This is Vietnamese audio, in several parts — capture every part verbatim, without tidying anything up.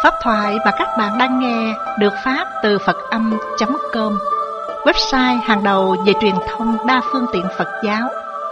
Pháp thoại mà các bạn đang nghe được phát từ Phật Âm chấm com, website hàng đầu về truyền thông đa phương tiện Phật giáo.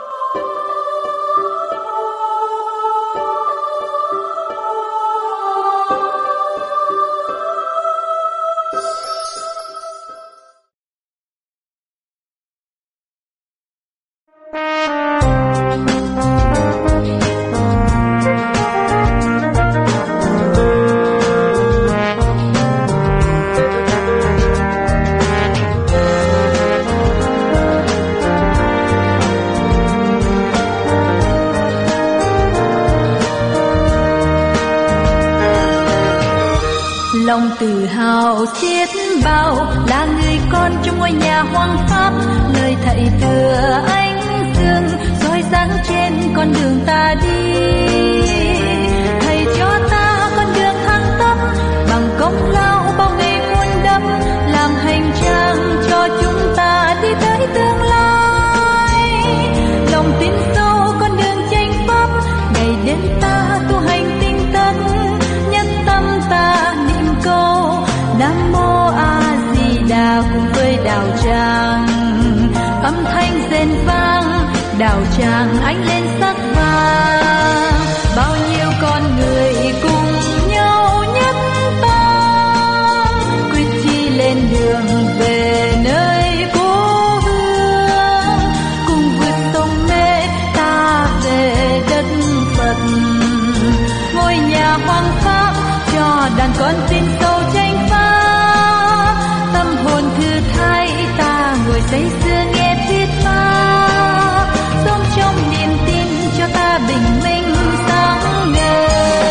Lòng tự hào xiết bao là người con trong ngôi nhà hoang pháp, lời thầy thừa ánh dương soi sáng trên con đường ta đi. Thầy cho ta con đường thăng tắp bằng công lao bao ngày muôn đắp, làm hành trang cho chúng ta đi tới tương lai. Lòng tin sâu con đường chánh pháp, ngày đến ta tu hành tinh tấn, nhất tâm ta câu Nam Mô A Di Đà cùng với đạo tràng, âm thanh rền vang, đạo tràng ánh lên sắc vàng. Bao nhiêu con người cùng nhau nhất tâm, quyết chí lên đường về nơi cố hương, cùng vượt sông mê ta về đất Phật. Ngôi nhà hoang pháp cho đàn con tin sâu chánh pháp, tâm hồn thư thái ta ngồi say sưa nghe thuyết pháp, sống trong niềm tin cho ta bình minh sáng ngời.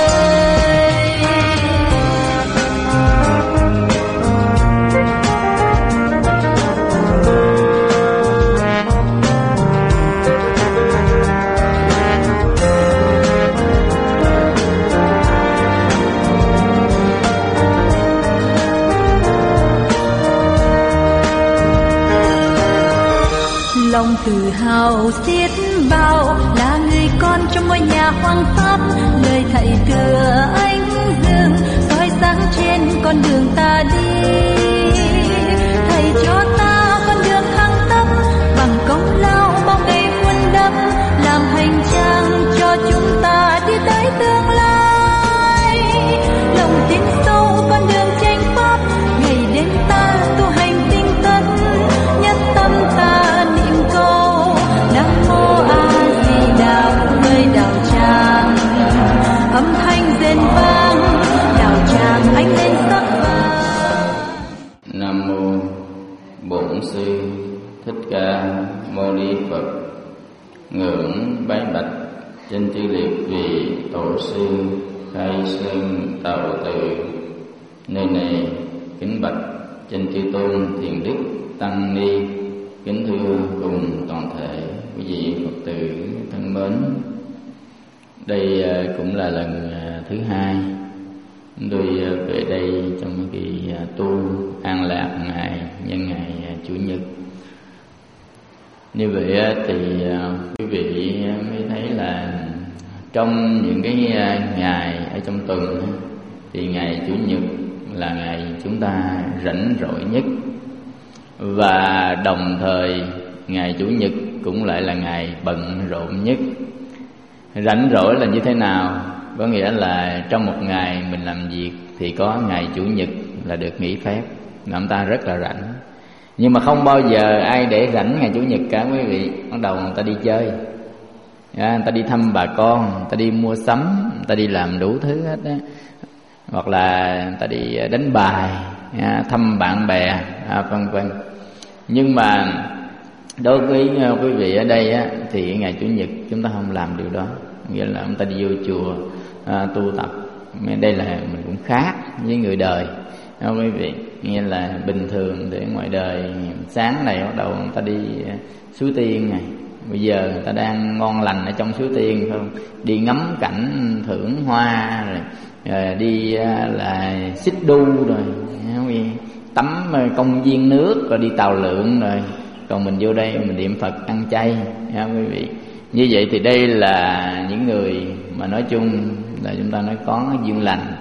Lòng tự hào xiết bao là người con trong ngôi nhà hoang pháp, lời thầy thừa ánh dương soi sáng trên con đường ta đi. Thầy cho ta con đường thăng tắp bằng công lao bao ngày muôn đắp, làm hành trang cho chúng ta đi tới tương lai. Lòng tin sâu con đường chánh pháp, ngày đến ta tu hành tinh tấn, nhất tâm ta niệm câu Nam Mô A Di Đà với đạo tràng, âm thanh rền vang, đạo tràng ánh lên sắc vàng. Nam Mô Bổn Sư Thích Ca Mâu Ni Phật. Ngưỡng bái bạch trên chư liệt vị tổ sư khai sơn tạo tự. Nơi này kính bạch trên chư tôn thiền đức tăng ni, kính thưa cùng toàn thể quý vị Phật tử thân mến. Đây cũng là lần thứ hai tôi về đây trong kỳ tu an lạc ngày nhân ngày Chủ nhật. Như vậy thì quý vị mới thấy là trong những cái ngày ở trong tuần thì ngày Chủ nhật là ngày chúng ta rảnh rỗi nhất, và đồng thời ngày Chủ nhật cũng lại là ngày bận rộn nhất. Rảnh rỗi là như thế nào? Có nghĩa là trong một ngày mình làm việc thì có ngày Chủ nhật là được nghỉ phép, làm ta rất là rảnh. Nhưng mà không bao giờ ai để rảnh ngày Chủ nhật cả quý vị. Bắt đầu người ta đi chơi, người ta đi thăm bà con, người ta đi mua sắm, người ta đi làm đủ thứ hết đó. Hoặc là người ta đi đánh bài, thăm bạn bè, vân vân. Nhưng mà đối với quý vị ở đây á, thì ngày Chủ nhật chúng ta không làm điều đó. Nghĩa là chúng ta đi vô chùa à, tu tập. Đây là mình cũng khác với người đời đó, quý vị. Nghĩa là bình thường thì ngoài đời sáng này bắt đầu người ta đi Suối Tiên này, bây giờ người ta đang ngon lành ở trong Suối Tiên, không? Đi ngắm cảnh thưởng hoa rồi, rồi đi là xích đu rồi tắm công viên nước, rồi đi tàu lượn rồi. Còn mình vô đây mình niệm Phật ăn chay nha quý vị. Như vậy thì đây là những người mà nói chung là chúng ta nói có duyên lành,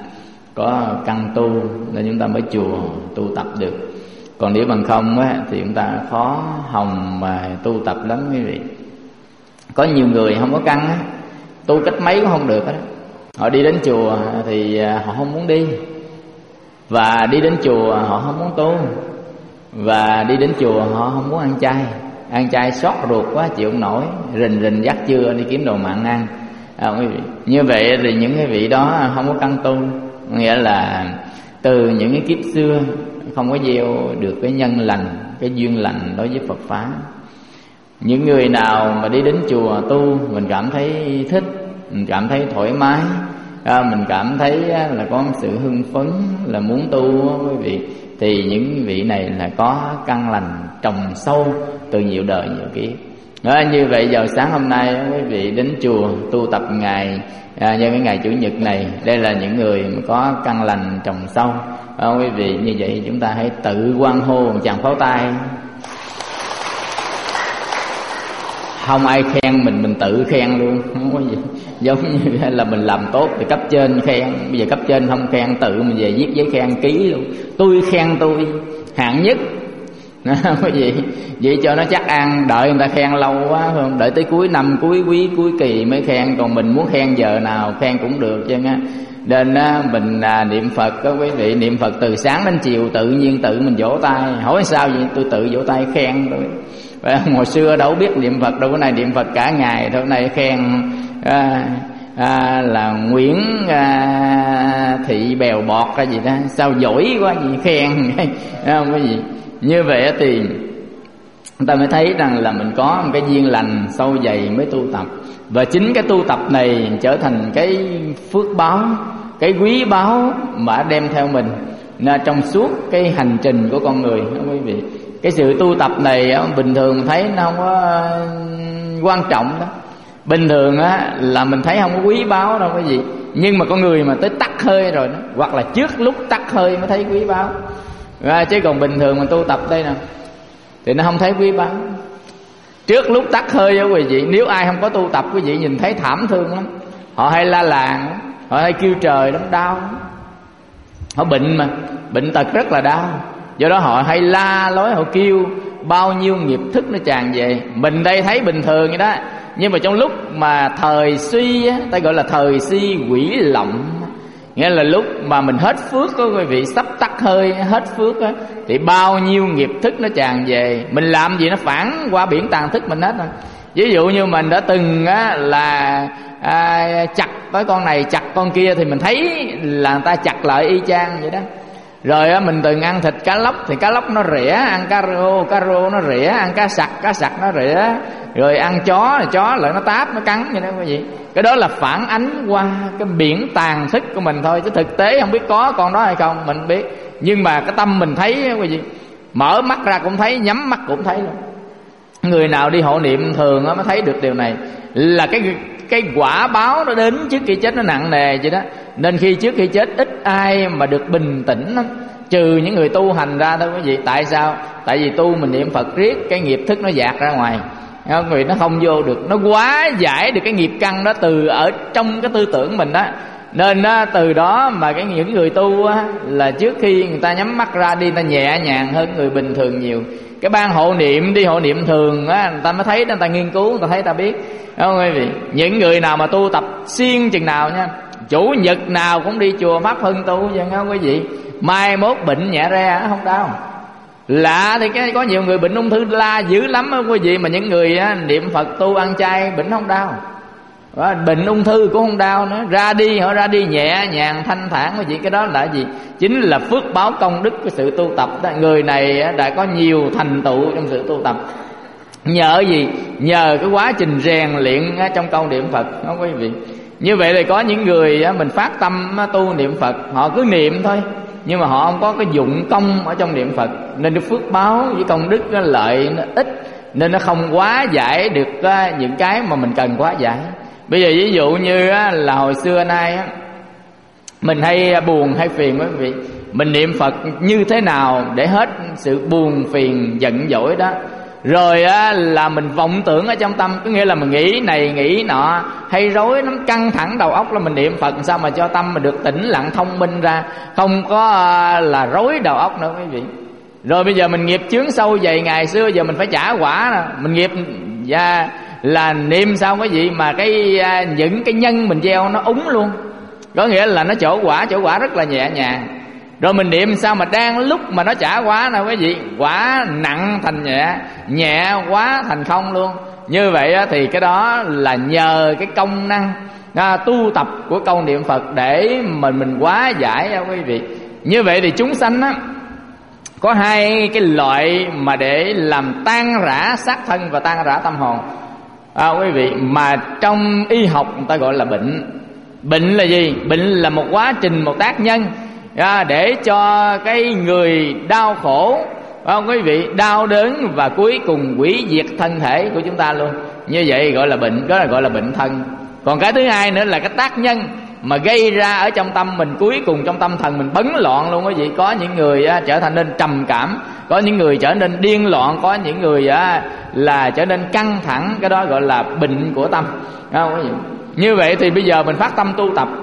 có căn tu nên chúng ta mới chùa tu tập được. Còn nếu bằng không á, thì chúng ta khó hòng mà tu tập lắm quý vị. Có nhiều người không có căn á, tu cách mấy cũng không được á. Họ đi đến chùa thì họ không muốn đi, và đi đến chùa họ không muốn tu, và đi đến chùa họ không muốn ăn chay. Ăn chay xót ruột quá chịu không nổi, rình rình dắt trưa đi kiếm đồ mặn ăn. À, quý vị. Như vậy thì những cái vị đó không có căn tu, nghĩa là từ những cái kiếp xưa không có gieo được cái nhân lành, cái duyên lành đối với Phật pháp. Những người nào mà đi đến chùa tu, mình cảm thấy thích, mình cảm thấy thoải mái, à, mình cảm thấy là có sự hưng phấn, là muốn tu quý vị, thì những vị này là có căn lành trồng sâu từ nhiều đời nhiều kiếp. À, như vậy giờ sáng hôm nay quý vị đến chùa tu tập ngày à, nhân cái ngày Chủ nhật này, đây là những người mà có căn lành trồng sâu. À, quý vị, như vậy chúng ta hãy tự hoan hô một tràng pháo tay. Không ai khen mình, mình tự khen luôn, không có gì. Giống như là mình làm tốt thì cấp trên khen, bây giờ cấp trên không khen, tự mình về viết giấy khen ký luôn. Tôi khen tôi hạng nhất. Cái gì vậy cho nó chắc ăn, đợi người ta khen lâu quá không, đợi tới cuối năm, cuối quý, cuối kỳ mới khen. Còn mình muốn khen giờ nào khen cũng được chứ á. Nên á, mình à, niệm Phật đó quý vị, niệm Phật từ sáng đến chiều tự nhiên tự mình vỗ tay. Hỏi sao vậy? Tôi tự vỗ tay khen thôi. Và hồi xưa đâu biết niệm Phật đâu, cái này niệm Phật cả ngày thôi, này khen à, à, là Nguyễn à, Thị Bèo Bọt hay gì đó, sao giỏi quá gì khen. Không có gì. Như vậy thì người ta mới thấy rằng là mình có một cái duyên lành sâu dày mới tu tập. Và chính cái tu tập này trở thành cái phước báo, cái quý báu mà đem theo mình trong suốt cái hành trình của con người đó quý vị. Cái sự tu tập này bình thường thấy nó không có quan trọng đó, bình thường á là mình thấy không có quý báu đâu cái gì. Nhưng mà con người mà tới tắt hơi rồi đó, hoặc là trước lúc tắt hơi mới thấy quý báu. À, chứ còn bình thường mình tu tập đây nè thì nó không thấy quý báu. Trước lúc tắt hơi đó quý vị, nếu ai không có tu tập quý vị nhìn thấy thảm thương lắm. Họ hay la làng, họ hay kêu trời lắm, đau. Họ bệnh mà, bệnh tật rất là đau. Do đó họ hay la lối, họ kêu, bao nhiêu nghiệp thức nó tràn về. Mình đây thấy bình thường vậy đó, nhưng mà trong lúc mà thời suy á, ta gọi là thời suy quỷ lộng, nghĩa là lúc mà mình hết phước đó quý vị, sắp tắt hơi hết phước á, thì bao nhiêu nghiệp thức nó tràn về. Mình làm gì nó phản qua biển tàn thức mình hết rồi. Ví dụ như mình đã từng á, là à, chặt tới con này chặt con kia, thì mình thấy là người ta chặt lại y chang vậy đó. Rồi á, mình từng ăn thịt cá lóc thì cá lóc nó rỉa, ăn cá rô, cá rô nó rỉa, ăn cá sặc, cá sặc nó rỉa. Rồi ăn chó, thì chó lại nó táp, nó cắn vậy đó quý vị. Cái đó là phản ánh qua cái biển tàn thức của mình thôi, chứ thực tế không biết có con đó hay không, mình biết. Nhưng mà cái tâm mình thấy quý vị, mở mắt ra cũng thấy, nhắm mắt cũng thấy luôn. Người nào đi hộ niệm thường mới thấy được điều này, là cái cái quả báo nó đến trước khi chết nó nặng nề vậy đó. Nên khi trước khi chết ít ai mà được bình tĩnh lắm, trừ những người tu hành ra thôi quý vị. Tại sao? Tại vì tu mình niệm Phật riết, cái nghiệp thức nó dạt ra ngoài, người nó không vô được, nó quá giải được cái nghiệp căn đó từ ở trong cái tư tưởng mình đó. Nên á, từ đó mà cái những người tu á, là trước khi người ta nhắm mắt ra đi, người ta nhẹ nhàng hơn người bình thường nhiều. Cái ban hộ niệm đi hộ niệm thường á, người ta mới thấy, người ta nghiên cứu, người ta thấy, người ta biết. Đúng không quý vị? Những người nào mà tu tập siêng chừng nào nha, chủ nhật nào cũng đi chùa Pháp Hưng tu vậy không quý vị, mai mốt bệnh nhẹ ra không đau. Lạ thì cái có nhiều người bệnh ung thư la dữ lắm quý vị, mà những người á, niệm Phật tu ăn chay bệnh không đau. Đó, bệnh ung thư cũng không đau nữa, ra đi họ ra đi nhẹ nhàng thanh thản quý vị. Cái đó là gì? Chính là phước báo công đức của sự tu tập đó. Người này đã có nhiều thành tựu trong sự tu tập. Nhờ gì? Nhờ cái quá trình rèn luyện trong câu niệm Phật đó quý vị. Như vậy thì có những người mình phát tâm tu niệm Phật, họ cứ niệm thôi, nhưng mà họ không có cái dụng công ở trong niệm Phật, nên cái phước báo với công đức nó lợi nó ít, nên nó không quá giải được những cái mà mình cần quá giải. Bây giờ ví dụ như là hồi xưa nay mình hay buồn hay phiền quý vị, mình niệm Phật như thế nào để hết sự buồn phiền giận dỗi đó. Rồi á, là mình vọng tưởng ở trong tâm, có nghĩa là mình nghĩ này nghĩ nọ, hay rối lắm, căng thẳng đầu óc là mình niệm Phật sao mà cho tâm mình được tĩnh lặng thông minh ra, không có à, là rối đầu óc nữa quý vị. Rồi bây giờ mình nghiệp chướng sâu dày, ngày xưa giờ mình phải trả quả nè. Mình nghiệp và là niệm sao cái gì mà cái à, những cái nhân mình gieo nó úng luôn, có nghĩa là nó trổ quả, trổ quả rất là nhẹ nhàng. Rồi mình niệm sao mà đang lúc mà nó trả quả nào quý vị, quả nặng thành nhẹ, nhẹ quá thành không luôn. Như vậy thì cái đó là nhờ cái công năng à, tu tập của câu niệm Phật để mình mình hóa giải quý vị. Như vậy thì chúng sanh á, có hai cái loại mà để làm tan rã xác thân và tan rã tâm hồn à, quý vị, mà trong y học người ta gọi là bệnh. Bệnh là gì? Bệnh là một quá trình, một tác nhân à, để cho cái người đau khổ, không quý vị, đau đớn và cuối cùng hủy diệt thân thể của chúng ta luôn. Như vậy gọi là bệnh, đó là gọi là bệnh thân. Còn cái thứ hai nữa là cái tác nhân mà gây ra ở trong tâm mình, cuối cùng trong tâm thần mình bấn loạn luôn quý vị. Có những người á, trở thành nên trầm cảm, có những người trở nên điên loạn, có những người á, là trở nên căng thẳng. Cái đó gọi là bệnh của tâm, không quý vị. Như vậy thì bây giờ mình phát tâm tu tập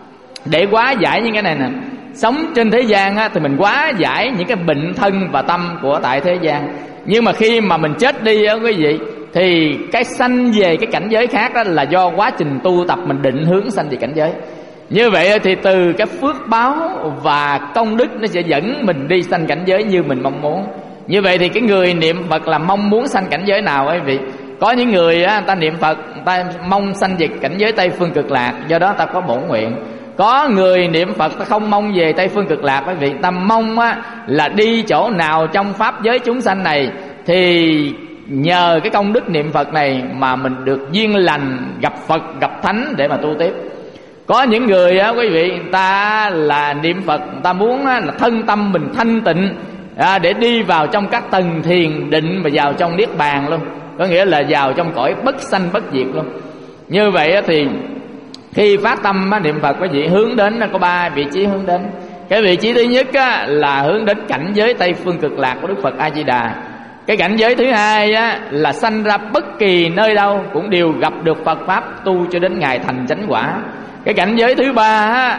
để hóa giải những cái này nè. Sống trên thế gian á, thì mình hóa giải những cái bệnh thân và tâm của tại thế gian. Nhưng mà khi mà mình chết đi á quý vị, thì cái sanh về cái cảnh giới khác đó là do quá trình tu tập mình định hướng sanh về cảnh giới. Như vậy thì từ cái phước báo và công đức nó sẽ dẫn mình đi sanh cảnh giới như mình mong muốn. Như vậy thì cái người niệm Phật là mong muốn sanh cảnh giới nào quý vị? Có những người á, người ta niệm Phật, người ta mong sanh về cảnh giới Tây Phương Cực Lạc, do đó ta có bổn nguyện. Có người niệm Phật ta không mong về Tây Phương Cực Lạc quý vị, ta mong á, là đi chỗ nào trong pháp giới chúng sanh này thì nhờ cái công đức niệm Phật này mà mình được duyên lành gặp Phật, gặp Thánh để mà tu tiếp. Có những người á quý vị, ta là niệm Phật, ta muốn á, là thân tâm mình thanh tịnh à, để đi vào trong các tầng thiền định và vào trong niết bàn luôn, có nghĩa là vào trong cõi bất sanh bất diệt luôn. Như vậy á, thì khi phát tâm á, niệm Phật quý vị hướng đến nó có ba vị trí hướng đến. Cái vị trí thứ nhất á, là hướng đến cảnh giới Tây Phương Cực Lạc của Đức Phật A Di Đà. Cái cảnh giới thứ hai á, là sanh ra bất kỳ nơi đâu cũng đều gặp được Phật pháp tu cho đến ngày thành chánh quả. Cái cảnh giới thứ ba á,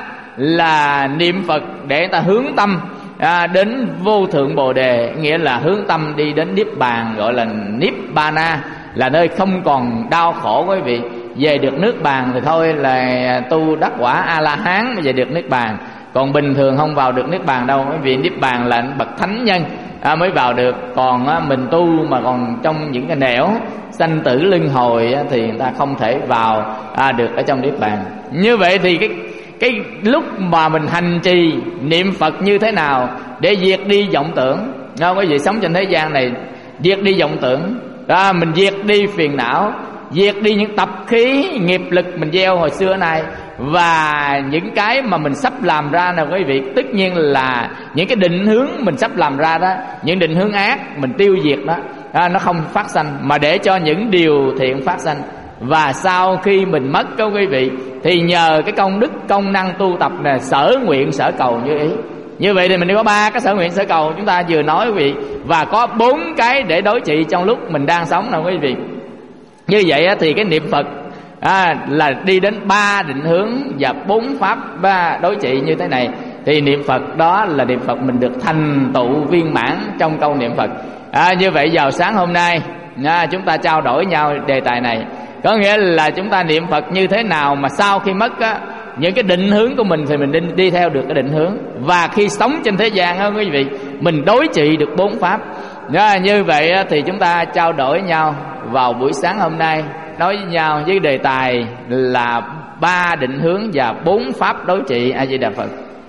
là niệm Phật để ta hướng tâm à, đến vô thượng Bồ Đề, nghĩa là hướng tâm đi đến niết bàn, gọi là niết Bana, là nơi không còn đau khổ quý vị. Về được nước bàn thì thôi là tu đắc quả A La Hán mới về được niết bàn, còn bình thường không vào được niết bàn đâu quý vị. Niết bàn là bậc thánh nhân à, mới vào được. Còn á, mình tu mà còn trong những cái nẻo sanh tử luân hồi á, thì người ta không thể vào à, được ở trong niết bàn. Như vậy thì cái cái lúc mà mình hành trì niệm Phật như thế nào để diệt đi vọng tưởng, không quý vị, sống trên thế gian này diệt đi vọng tưởng à, mình diệt đi phiền não, diệt đi những tập khí nghiệp lực mình gieo hồi xưa nay, và những cái mà mình sắp làm ra nè quý vị, tất nhiên là những cái định hướng mình sắp làm ra đó, những định hướng ác mình tiêu diệt đó à, nó không phát sanh, mà để cho những điều thiện phát sanh. Và sau khi mình mất đó quý vị, thì nhờ cái công đức công năng tu tập nè, sở nguyện sở cầu như ý. Như vậy thì mình có ba cái sở nguyện sở cầu chúng ta vừa nói quý vị, và có bốn cái để đối trị trong lúc mình đang sống nè quý vị. Như vậy thì cái niệm Phật à, là đi đến ba định hướng và bốn pháp ba đối trị như thế này, thì niệm Phật đó là niệm Phật mình được thành tựu viên mãn trong câu niệm Phật à, như vậy vào sáng hôm nay à, chúng ta trao đổi nhau đề tài này, có nghĩa là chúng ta niệm Phật như thế nào mà sau khi mất á, những cái định hướng của mình thì mình đi, đi theo được cái định hướng, và khi sống trên thế gian á quý vị, mình đối trị được bốn pháp à, như vậy á, thì chúng ta trao đổi nhau vào buổi sáng hôm nay, nói với nhau với đề tài là ba định hướng và bốn pháp đối trị. A Di Đà Phật.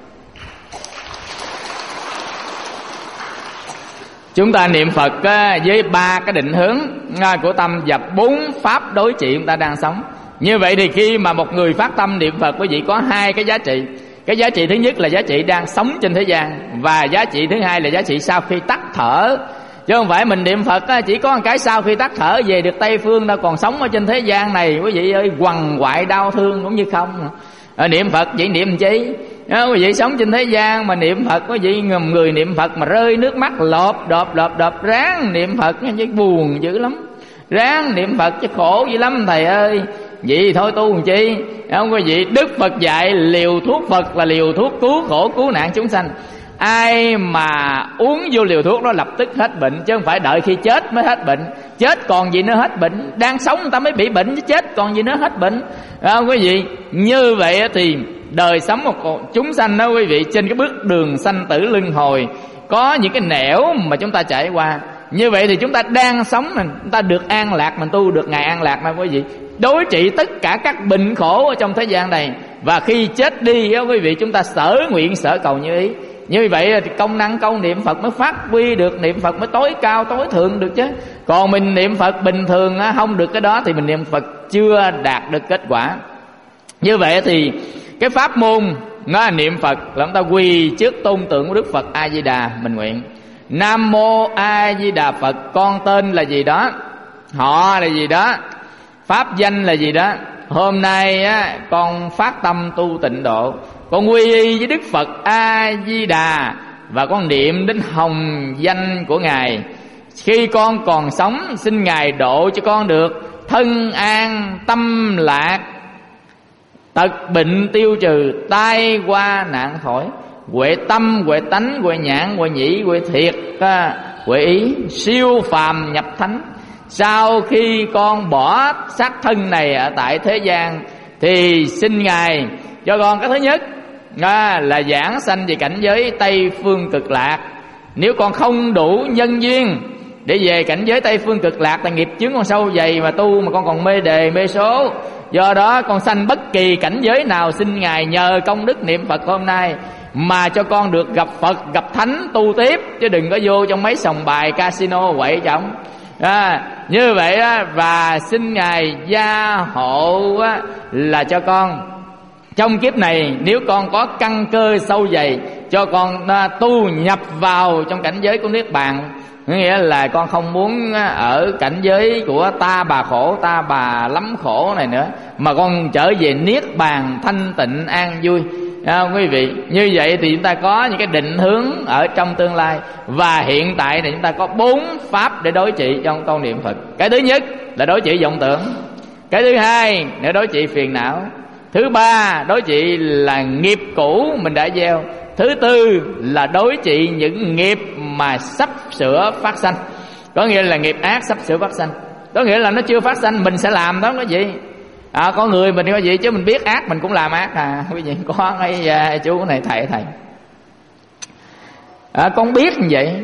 Chúng ta niệm Phật với ba cái định hướng của tâm và bốn pháp đối trị chúng ta đang sống. Như vậy thì khi mà một người phát tâm niệm Phật, quý vị có hai cái giá trị. Cái giá trị thứ nhất là giá trị đang sống trên thế gian, và giá trị thứ hai là giá trị sau khi tắt thở. Chứ không phải mình niệm Phật chỉ có một cái sau khi tắt thở về được Tây Phương đâu, còn sống ở trên thế gian này quý vị ơi, quằn quại đau thương cũng như không. Ở niệm Phật chỉ niệm chi À, quý vị sống trên thế gian mà niệm Phật, quý vị người niệm Phật mà rơi nước mắt lọp đọp đọp đọp, ráng niệm Phật chứ buồn dữ lắm, ráng niệm Phật chứ khổ dữ lắm thầy ơi. Vậy thôi tu làm chi? Không quý vị, Đức Phật dạy liều thuốc Phật là liều thuốc cứu khổ cứu nạn chúng sanh. Ai mà uống vô liều thuốc đó lập tức hết bệnh, chứ không phải đợi khi chết mới hết bệnh. Chết còn gì nữa hết bệnh, đang sống người ta mới bị bệnh chứ chết còn gì nữa hết bệnh. Không quý vị, như vậy thì đời sống một chúng sanh đó quý vị, trên cái bước đường sanh tử luân hồi có những cái nẻo mà chúng ta trải qua. Như vậy thì chúng ta đang sống mình, chúng ta được an lạc, mình tu được ngày an lạc mà quý vị, đối trị tất cả các bệnh khổ ở trong thế gian này. Và khi chết đi đó quý vị, chúng ta sở nguyện sở cầu như ý. Như vậy thì công năng câu niệm Phật mới phát huy được, niệm Phật mới tối cao tối thượng được chứ. Còn mình niệm Phật bình thường không được cái đó thì mình niệm Phật chưa đạt được kết quả. Như vậy thì cái pháp môn nó niệm Phật là chúng ta quỳ trước tôn tượng của Đức Phật A Di Đà, mình nguyện: Nam mô A Di Đà Phật. Con tên là gì đó, họ là gì đó, pháp danh là gì đó. Hôm nay á, con phát tâm tu tịnh độ, con quy y với Đức Phật A Di Đà và con niệm đến hồng danh của Ngài. Khi con còn sống, xin Ngài độ cho con được thân an tâm lạc, tật bệnh tiêu trừ, tai qua nạn khỏi, huệ tâm, huệ tánh, huệ nhãn, huệ nhĩ, huệ thiệt, huệ ý, siêu phàm nhập thánh. Sau khi con bỏ xác thân này ở tại thế gian thì xin Ngài cho con cái thứ nhất à, là giảng sanh về cảnh giới Tây Phương Cực Lạc. Nếu con không đủ nhân duyên để về cảnh giới Tây Phương Cực Lạc, tại nghiệp chướng con sâu dày mà tu mà con còn mê đề mê số, do đó con sanh bất kỳ cảnh giới nào, xin Ngài nhờ công đức niệm Phật hôm nay mà cho con được gặp Phật, gặp Thánh tu tiếp, chứ đừng có vô trong mấy sòng bài casino quậy chồng. À, như vậy á, và xin Ngài gia hộ á, là cho con trong kiếp này nếu con có căn cơ sâu dày, cho con à, tu nhập vào trong cảnh giới của Niết Bàn. Nghĩa là con không muốn ở cảnh giới của ta bà khổ, ta bà lắm khổ này nữa, mà con trở về Niết Bàn thanh tịnh an vui. À, quý vị, như vậy thì chúng ta có những cái định hướng ở trong tương lai. Và hiện tại thì chúng ta có bốn pháp để đối trị trong câu niệm Phật. Cái thứ nhất là đối trị vọng tưởng. Cái thứ hai là đối trị phiền não. Thứ ba đối trị là nghiệp cũ mình đã gieo. Thứ tư là đối trị những nghiệp mà sắp sửa phát sanh. Có nghĩa là nghiệp ác sắp sửa phát sanh, có nghĩa là nó chưa phát sanh mình sẽ làm đó quý vị. À, có người mình có gì chứ mình biết ác mình cũng làm ác à quý vị. Có cái à, chú này thầy thầy à, con biết như vậy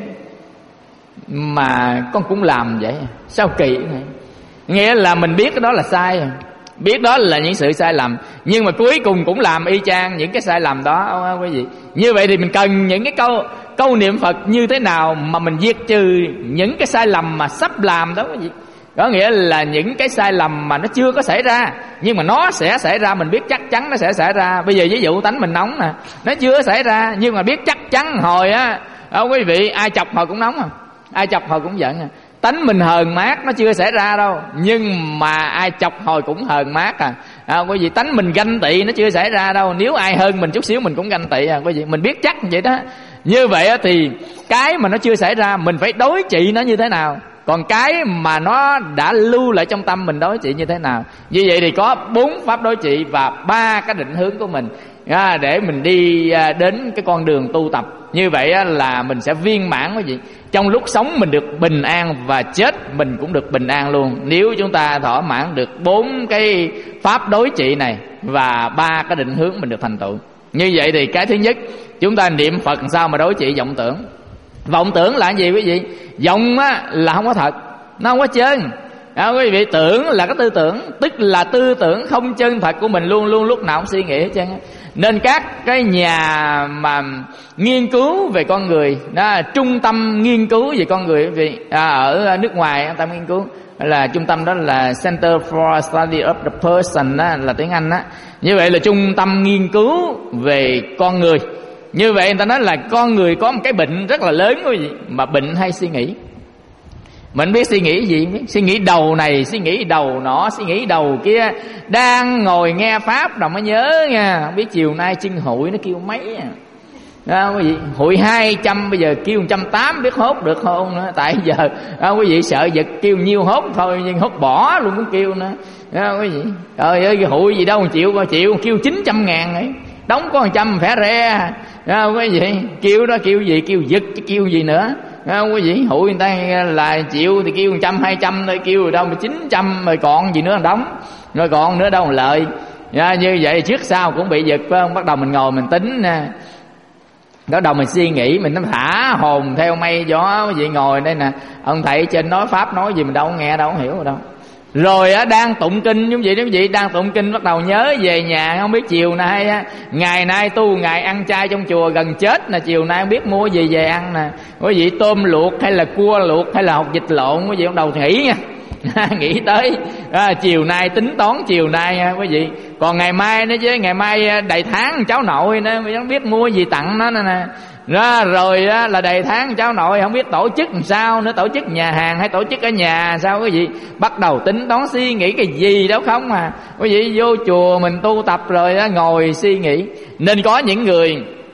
mà con cũng làm vậy, sao kỳ này. Nghĩa là mình biết cái đó là sai, biết đó là những sự sai lầm, nhưng mà cuối cùng cũng làm y chang những cái sai lầm đó quý vị. Như vậy thì mình cần những cái câu câu niệm Phật như thế nào mà mình diệt trừ những cái sai lầm mà sắp làm đó quý vị. Có nghĩa là những cái sai lầm mà nó chưa có xảy ra nhưng mà nó sẽ xảy ra, mình biết chắc chắn nó sẽ xảy ra. Bây giờ ví dụ tánh mình nóng nè, nó chưa xảy ra nhưng mà biết chắc chắn hồi á, à, quý vị, ai chọc hồi cũng nóng à, ai chọc hồi cũng giận à. Tánh mình hờn mát nó chưa xảy ra đâu, nhưng mà ai chọc hồi cũng hờn mát à. À, quý vị, tánh mình ganh tị nó chưa xảy ra đâu, nếu ai hơn mình chút xíu mình cũng ganh tị à. Quý vị, mình biết chắc vậy đó. Như vậy thì cái mà nó chưa xảy ra mình phải đối trị nó như thế nào, còn cái mà nó đã lưu lại trong tâm mình đối trị như thế nào. Như vậy thì có bốn pháp đối trị và ba cái định hướng của mình à, để mình đi à, đến cái con đường tu tập. Như vậy á, là mình sẽ viên mãn quý vị. Trong lúc sống mình được bình an và chết mình cũng được bình an luôn, nếu chúng ta thỏa mãn được bốn cái pháp đối trị này và ba cái định hướng mình được thành tựu. Như vậy thì cái thứ nhất, chúng ta niệm Phật sao mà đối trị vọng tưởng. Vọng tưởng là gì quý vị? Vọng á, là không có thật, nó không có chân à, quý vị. Tưởng là cái tư tưởng, tức là tư tưởng không chân thật của mình luôn luôn lúc nào cũng suy nghĩ hết trơn. Nên các cái nhà mà nghiên cứu về con người đó, trung tâm nghiên cứu về con người quý vị à, ở nước ngoài người ta nghiên cứu là trung tâm đó là Center for Study of the Person đó, là tiếng Anh đó. Như vậy là trung tâm nghiên cứu về con người. Như vậy người ta nói là con người có một cái bệnh rất là lớn quý vị, mà bệnh hay suy nghĩ. Mình biết suy nghĩ gì, biết suy nghĩ đầu này, suy nghĩ đầu nọ, suy nghĩ đầu kia. Đang ngồi nghe pháp rồi mới nhớ nha. Không biết chiều nay chân hội nó kêu mấy à. Đó, quý vị, hội hai trăm bây giờ kêu một trăm tám biết hốt được không nữa. Tại giờ đó, quý vị sợ giật kêu nhiêu hốt thôi, nhưng hốt bỏ luôn cũng kêu nữa. Đó, quý vị, trời ơi, cái hội gì đâu chịu coi chịu, kêu chín trăm ngàn ấy. Đóng có một trăm phải re. Đó, quý vị, kêu đó kêu gì, kêu giật chứ kêu gì nữa. Đó, quý vị, hội người ta là chịu thì kêu một trăm, hai trăm thôi, kêu rồi đâu mà chín trăm rồi còn gì nữa đóng. Rồi còn nữa đâu mà lợi. Đó, như vậy trước sau cũng bị giật phải không? Bắt đầu mình ngồi mình tính nè. Đó đầu mình suy nghĩ, mình nó thả hồn theo mây gió. Quý vị ngồi đây nè, ông thầy trên nói pháp nói gì mình đâu nghe, đâu hiểu rồi đâu. Rồi á, đang tụng kinh giống vậy đó quý vị, đang tụng kinh bắt đầu nhớ về nhà. Không biết chiều nay á, ngày nay tu ngày ăn chay trong chùa gần chết nè, chiều nay không biết mua gì về ăn nè. Quý vị tôm luộc hay là cua luộc hay là hột vịt lộn, quý vị bắt đầu nghĩ nha. Nghĩ tới à, chiều nay tính toán chiều nay nha quý vị. Còn ngày mai nữa chứ, ngày mai đầy tháng cháu nội nữa, không biết mua gì tặng nó nè nè. Đó, rồi đó, là đầy tháng cháu nội không biết tổ chức làm sao nữa, tổ chức nhà hàng hay tổ chức ở nhà sao quý vị. Bắt đầu tính toán suy nghĩ cái gì đó không à. Quý vị vô chùa mình tu tập rồi đó, ngồi suy nghĩ. Nên có những người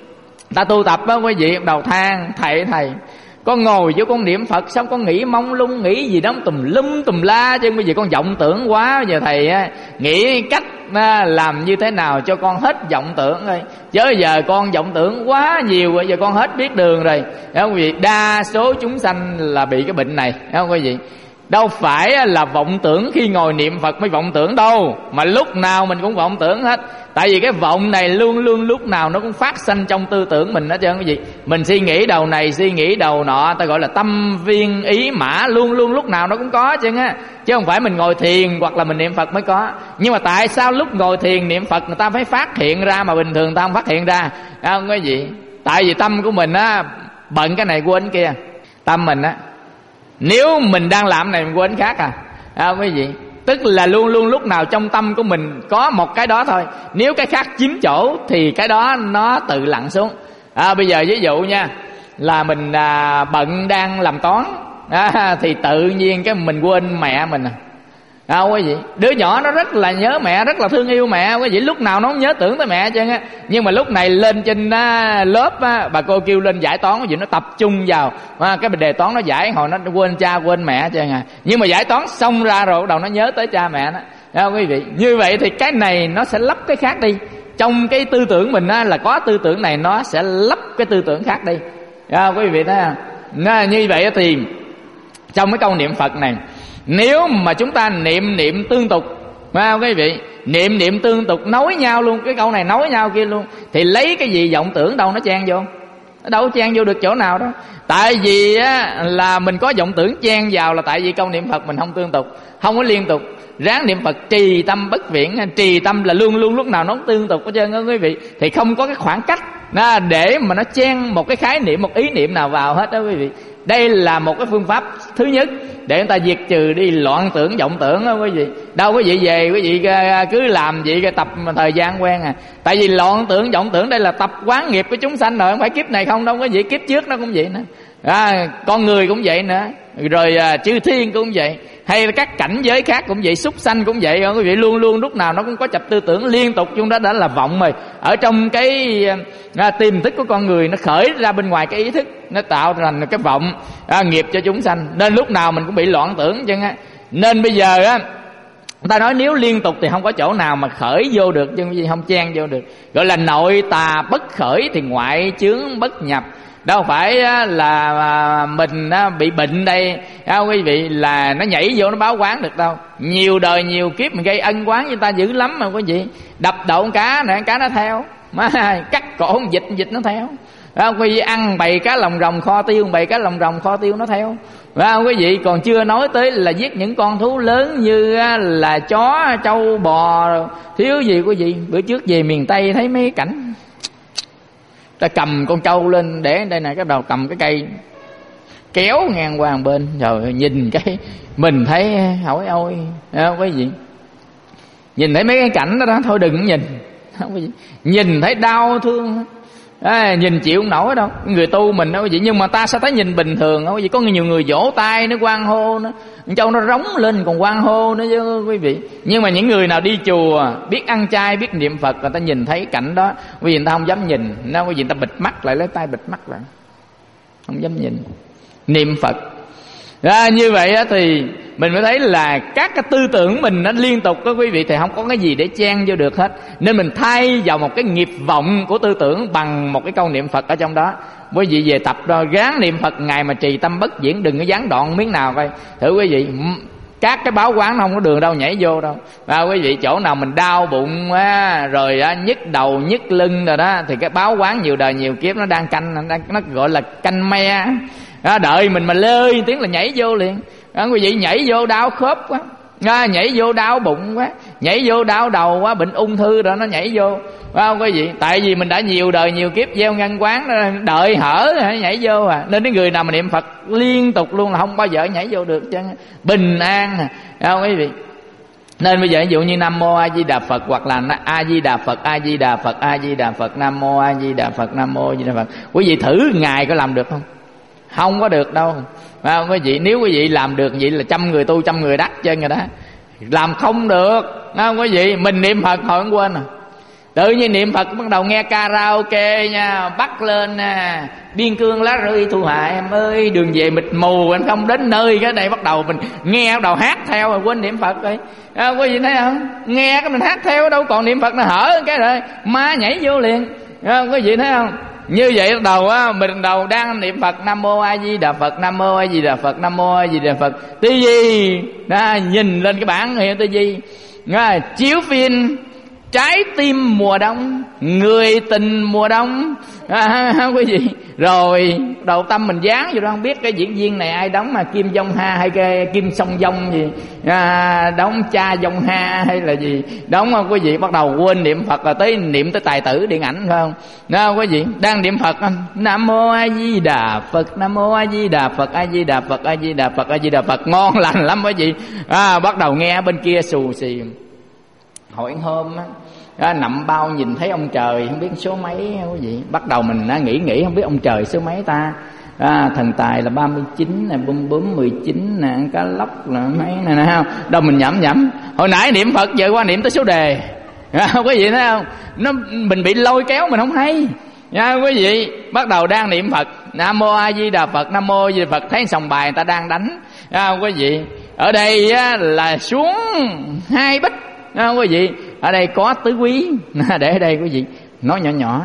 ta tu tập đó quý vị, đầu than thầy thầy con ngồi với con niệm Phật xong con nghĩ mông lung, nghĩ gì đó tùm lum tùm la chứ. Bây giờ con vọng tưởng quá, bây giờ thầy á, nghĩ cách á, làm như thế nào cho con hết vọng tưởng thôi. Chứ giờ con vọng tưởng quá nhiều rồi, giờ con hết biết đường rồi. Đúng không quý vị? Đa số chúng sanh là bị cái bệnh này, đúng không quý vị? Đâu phải là vọng tưởng khi ngồi niệm Phật mới vọng tưởng đâu, mà lúc nào mình cũng vọng tưởng hết. Tại vì cái vọng này luôn luôn lúc nào nó cũng phát sanh trong tư tưởng mình hết trơn quý vị. Mình suy nghĩ đầu này, suy nghĩ đầu nọ, ta gọi là tâm viên ý mã, luôn luôn lúc nào nó cũng có chứ á. Chứ không phải mình ngồi thiền hoặc là mình niệm Phật mới có. Nhưng mà tại sao lúc ngồi thiền niệm Phật người ta phải phát hiện ra mà bình thường ta không phát hiện ra? Không quý vị? Tại vì tâm của mình á, bận cái này quên kia. Tâm mình á, nếu mình đang làm này mình quên khác à, à quý vị. Tức là luôn luôn lúc nào trong tâm của mình có một cái đó thôi. Nếu cái khác chiếm chỗ thì cái đó nó tự lặn xuống. à, Bây giờ ví dụ nha, là mình à, bận đang làm toán à, thì tự nhiên cái mình quên mẹ mình à. À, quý vị, đứa nhỏ nó rất là nhớ mẹ, rất là thương yêu mẹ quý vị, lúc nào nó không nhớ tưởng tới mẹ chứ á. Nhưng mà lúc này lên trên á, lớp á, bà cô kêu lên giải toán quý vị, nó tập trung vào à, cái đề toán nó giải, hồi nó quên cha quên mẹ chứ à. Nhưng mà giải toán xong ra rồi bắt đầu nó nhớ tới cha mẹ nó. À, quý vị, như vậy thì cái này nó sẽ lấp cái khác đi. Trong cái tư tưởng mình á, là có tư tưởng này nó sẽ lấp cái tư tưởng khác đi. À, quý vị thấy không? Như vậy thì trong cái câu niệm Phật này, nếu mà chúng ta niệm niệm tương tục, phải không quý vị? Niệm niệm tương tục nối nhau luôn, cái câu này nối nhau kia luôn, thì lấy cái gì vọng tưởng đâu nó chen vô? Nó đâu chen vô được chỗ nào đó. Tại vì á, là mình có vọng tưởng chen vào là tại vì câu niệm Phật mình không tương tục, không có liên tục. Ráng niệm Phật trì tâm bất viễn, trì tâm là luôn luôn lúc nào nó cũng tương tục hết trơn á quý vị. Thì không có cái khoảng cách để mà nó chen một cái khái niệm, một ý niệm nào vào hết đó quý vị. Đây là một cái phương pháp thứ nhất để người ta diệt trừ đi loạn tưởng vọng tưởng đó quý vị. Đâu quý vị về quý vị cứ làm vậy cái tập thời gian quen à. Tại vì loạn tưởng vọng tưởng đây là tập quán nghiệp của chúng sanh rồi, không phải kiếp này không đâu quý vị, kiếp trước nó cũng vậy nữa. À, con người cũng vậy nữa, rồi à, chư thiên cũng vậy, hay là các cảnh giới khác cũng vậy, súc sanh cũng vậy quý vị. Luôn luôn lúc nào nó cũng có chập tư tưởng liên tục, chúng đó đã là vọng rồi. Ở trong cái à, tiềm thức của con người nó khởi ra bên ngoài cái ý thức, nó tạo thành cái vọng à, nghiệp cho chúng sanh. Nên lúc nào mình cũng bị loạn tưởng chứ á. Nên bây giờ á, ta nói nếu liên tục thì không có chỗ nào mà khởi vô được, chứ gì không chen vô được. Gọi là nội tà bất khởi thì ngoại chướng bất nhập. Đâu phải là mình bị bệnh đây quý vị là nó nhảy vô nó báo quán được đâu. Nhiều đời nhiều kiếp mình gây ân quán với ta dữ lắm mà quý vị. Đập đầu con cá nè, cá nó theo, má cắt cổ con vịt, vịt nó theo. Không, quý vị ăn bầy cá lồng rồng kho tiêu, bầy cá lồng rồng kho tiêu nó theo. Không, quý vị còn chưa nói tới là giết những con thú lớn như là chó, trâu, bò, thiếu gì quý vị. Bữa trước về miền Tây thấy mấy cảnh ta cầm con trâu lên để đây này, cái đầu cầm cái cây kéo ngang qua một bên, rồi nhìn cái mình thấy hỏi ôi không quý vị, nhìn thấy mấy cái cảnh đó đó thôi đừng nhìn, không quý vị, nhìn thấy đau thương. À, nhìn chịu không nổi đâu. Người tu mình đó quý vị, nhưng mà ta sẽ thấy nhìn bình thường đó quý vị. Có nhiều người vỗ tay nó hoan hô nó, châu nó rống lên còn hoan hô nữa chứ quý vị. Nhưng mà những người nào đi chùa biết ăn chay, biết niệm Phật, người ta nhìn thấy cảnh đó quý vị, người ta không dám nhìn. Nó quý vị, người ta bịt mắt lại, lấy tay bịt mắt lại, không dám nhìn. Niệm Phật à, như vậy thì mình mới thấy là các cái tư tưởng mình nó liên tục đó quý vị, thì không có cái gì để chen vô được hết. Nên mình thay vào một cái nghiệp vọng của tư tưởng bằng một cái câu niệm Phật ở trong đó. Quý vị về tập đó, gán niệm Phật ngày mà trì tâm bất diễn, đừng có gián đoạn miếng nào coi. Thử quý vị, các cái báo quán nó không có đường đâu nhảy vô đâu. À, quý vị, chỗ nào mình đau bụng á, rồi á, nhức đầu nhức lưng rồi đó, thì cái báo quán nhiều đời nhiều kiếp nó đang canh, nó, đang, nó gọi là canh me. À, đợi mình mà lơi tiếng là nhảy vô liền. À, quý vị, nhảy vô đau khớp quá, à, nhảy vô đau bụng quá, nhảy vô đau đầu quá, bệnh ung thư rồi nó nhảy vô, phải không quý vị? Tại vì mình đã nhiều đời nhiều kiếp gieo nhân quán, đợi hở nhảy vô à. Nên cái người nào mà niệm Phật liên tục luôn là không bao giờ nhảy vô được chứ, bình an à, phải không quý vị? Nên bây giờ ví dụ như Nam Mô A Di Đà Phật, hoặc là A Di Đà Phật, A Di Đà Phật, A Di Đà Phật, Nam Mô A Di Đà Phật, Nam Mô A Di Đà Phật. Quý vị thử ngày có làm được không? Không có được đâu, phải không quý vị? Nếu quý vị làm được vậy là trăm người tu trăm người đắc chân rồi đó. Làm không được, phải không quý vị? Mình niệm Phật hồi không quên à. Tự nhiên niệm Phật bắt đầu nghe karaoke nha, bắt lên nha, biên cương lá rơi thu hại em ơi, đường về mịt mù anh không đến nơi. Cái này bắt đầu mình nghe, bắt đầu hát theo rồi quên niệm Phật rồi. À, quý vị thấy không? Nghe cái mình hát theo đâu còn niệm Phật nó hở cái rồi ma nhảy vô liền. À, quý vị thấy không? Như vậy bắt đầu á, mình đầu đang niệm Phật Nam Mô A Di Đà Phật, Nam Mô A Di Đà Phật, Nam Mô A Di Đà Phật. Tí gì đó, nhìn lên cái bảng hiệu tí gì à, chiếu phim trái tim mùa đông, người tình mùa đông à, quý vị. Rồi đầu tâm mình dán vô đó, không biết cái diễn viên này ai đóng, mà Kim Jong Ha hay cái Kim Song Dong gì à, đóng cha Jong Ha hay là gì đóng không quý vị. Bắt đầu quên niệm Phật rồi tới niệm tới tài tử điện ảnh phải không? Đó quý vị, đang niệm Phật Nam Mô A Di Đà Phật, Nam Mô A Di Đà Phật, A Di Đà Phật, A Di Đà Phật, A Di Đà Phật, ngon lành lắm quý vị. À, bắt đầu nghe bên kia xù xì. Hồi hôm á, à, nằm bao nhìn thấy ông trời không biết số mấy quý vị. Bắt đầu mình à, nghĩ nghĩ không biết ông trời số mấy ta. À, thần tài là ba mươi chín nè, bum bướm mười chín nè, cá lóc là mấy nè, nè không? Đâu mình nhẩm nhẩm. Hồi nãy niệm Phật giờ qua niệm tới số đề. À, quý vị thấy không? Nó mình bị lôi kéo mình không hay. Nha quý vị, bắt đầu đang niệm Phật Nam Mô A Di Đà Phật, Nam Mô A Di Đà Phật, thấy sòng bài người ta đang đánh. À, quý vị, ở đây á, là xuống hai bích. À, quý vị, ở đây có tứ quý để ở đây quý vị nói nhỏ nhỏ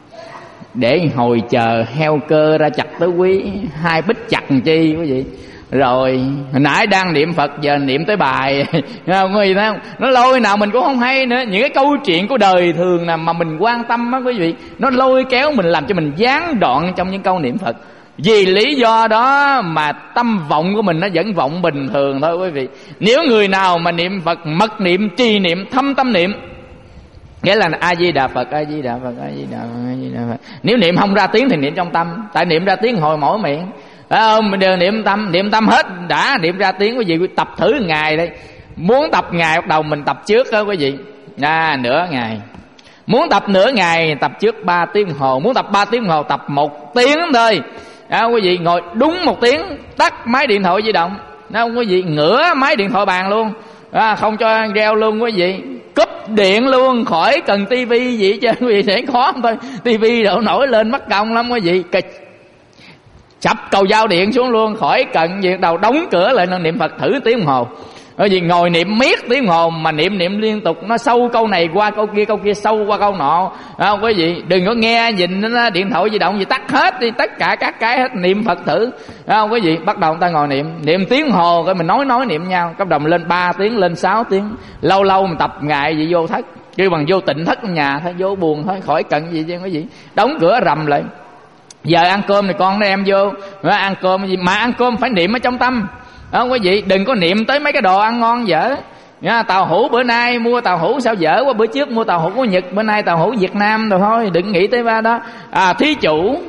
để hồi chờ heo cơ ra chặt tứ quý, hai bích chặt làm chi quý vị. Rồi hồi nãy đang niệm Phật giờ niệm tới bài không quý vị thấy không? Nó lôi nào mình cũng không hay nữa. Những cái câu chuyện của đời thường nào mà mình quan tâm á quý vị, nó lôi kéo mình làm cho mình gián đoạn trong những câu niệm Phật. Vì lý do đó mà tâm vọng của mình nó vẫn vọng bình thường thôi quý vị. Nếu người nào mà niệm Phật mật niệm, trì niệm, thâm tâm niệm, nghĩa là A Di Đà Phật, A Di Đà Phật, A Di Đà Phật, A Di Đà Phật. Nếu niệm không ra tiếng thì niệm trong tâm. Tại niệm ra tiếng hồi mỗi miệng, phải không? Mình đều niệm tâm, niệm tâm hết đã niệm ra tiếng quý vị. Tập thử ngày đây. Muốn tập ngày bắt đầu mình tập trước đó quý vị. À, nửa ngày. Muốn tập nửa ngày tập trước ba tiếng hồ. Muốn tập ba tiếng hồ tập một tiếng thôi. À, quý vị ngồi đúng một tiếng, tắt máy điện thoại di động. Đó, quý vị ngửa máy điện thoại bàn luôn, à, không cho reo luôn quý vị. Cúp điện luôn, khỏi cần tivi gì chứ quý vị, sẽ khó không thôi. Tivi đổ nổi lên mất công lắm quý vị. Chập cầu giao điện xuống luôn, khỏi cần gì. Đầu đóng cửa lại niệm Phật thử tiếng đồng hồ. Bởi vì ngồi niệm miết tiếng hồ mà niệm niệm liên tục, nó sâu câu này qua câu kia, câu kia sâu qua câu nọ. À, quý vị đừng có nghe nhìn nó điện thoại di động gì, tắt hết đi, tất cả các cái hết, niệm Phật thử. À, quý vị bắt đầu người ta ngồi niệm niệm tiếng hồ, rồi mình nói nói niệm nhau, cấp đồng lên ba tiếng, lên sáu tiếng. Lâu lâu mình tập ngày gì vô thất, kêu bằng vô tịnh thất nhà thôi, vô buồn thôi, khỏi cần gì chứ quý vị. Đóng cửa rầm lại. Giờ ăn cơm thì con đem vô, mà ăn cơm gì mà ăn cơm phải niệm ở trong tâm. Đó, quý vị đừng có niệm tới mấy cái đồ ăn ngon dở. Nha, tàu hũ bữa nay mua tàu hũ sao dở quá, bữa trước mua tàu hũ của Nhật, bữa nay tàu hũ Việt Nam rồi thôi, đừng nghĩ tới ba đó. À, thí chủ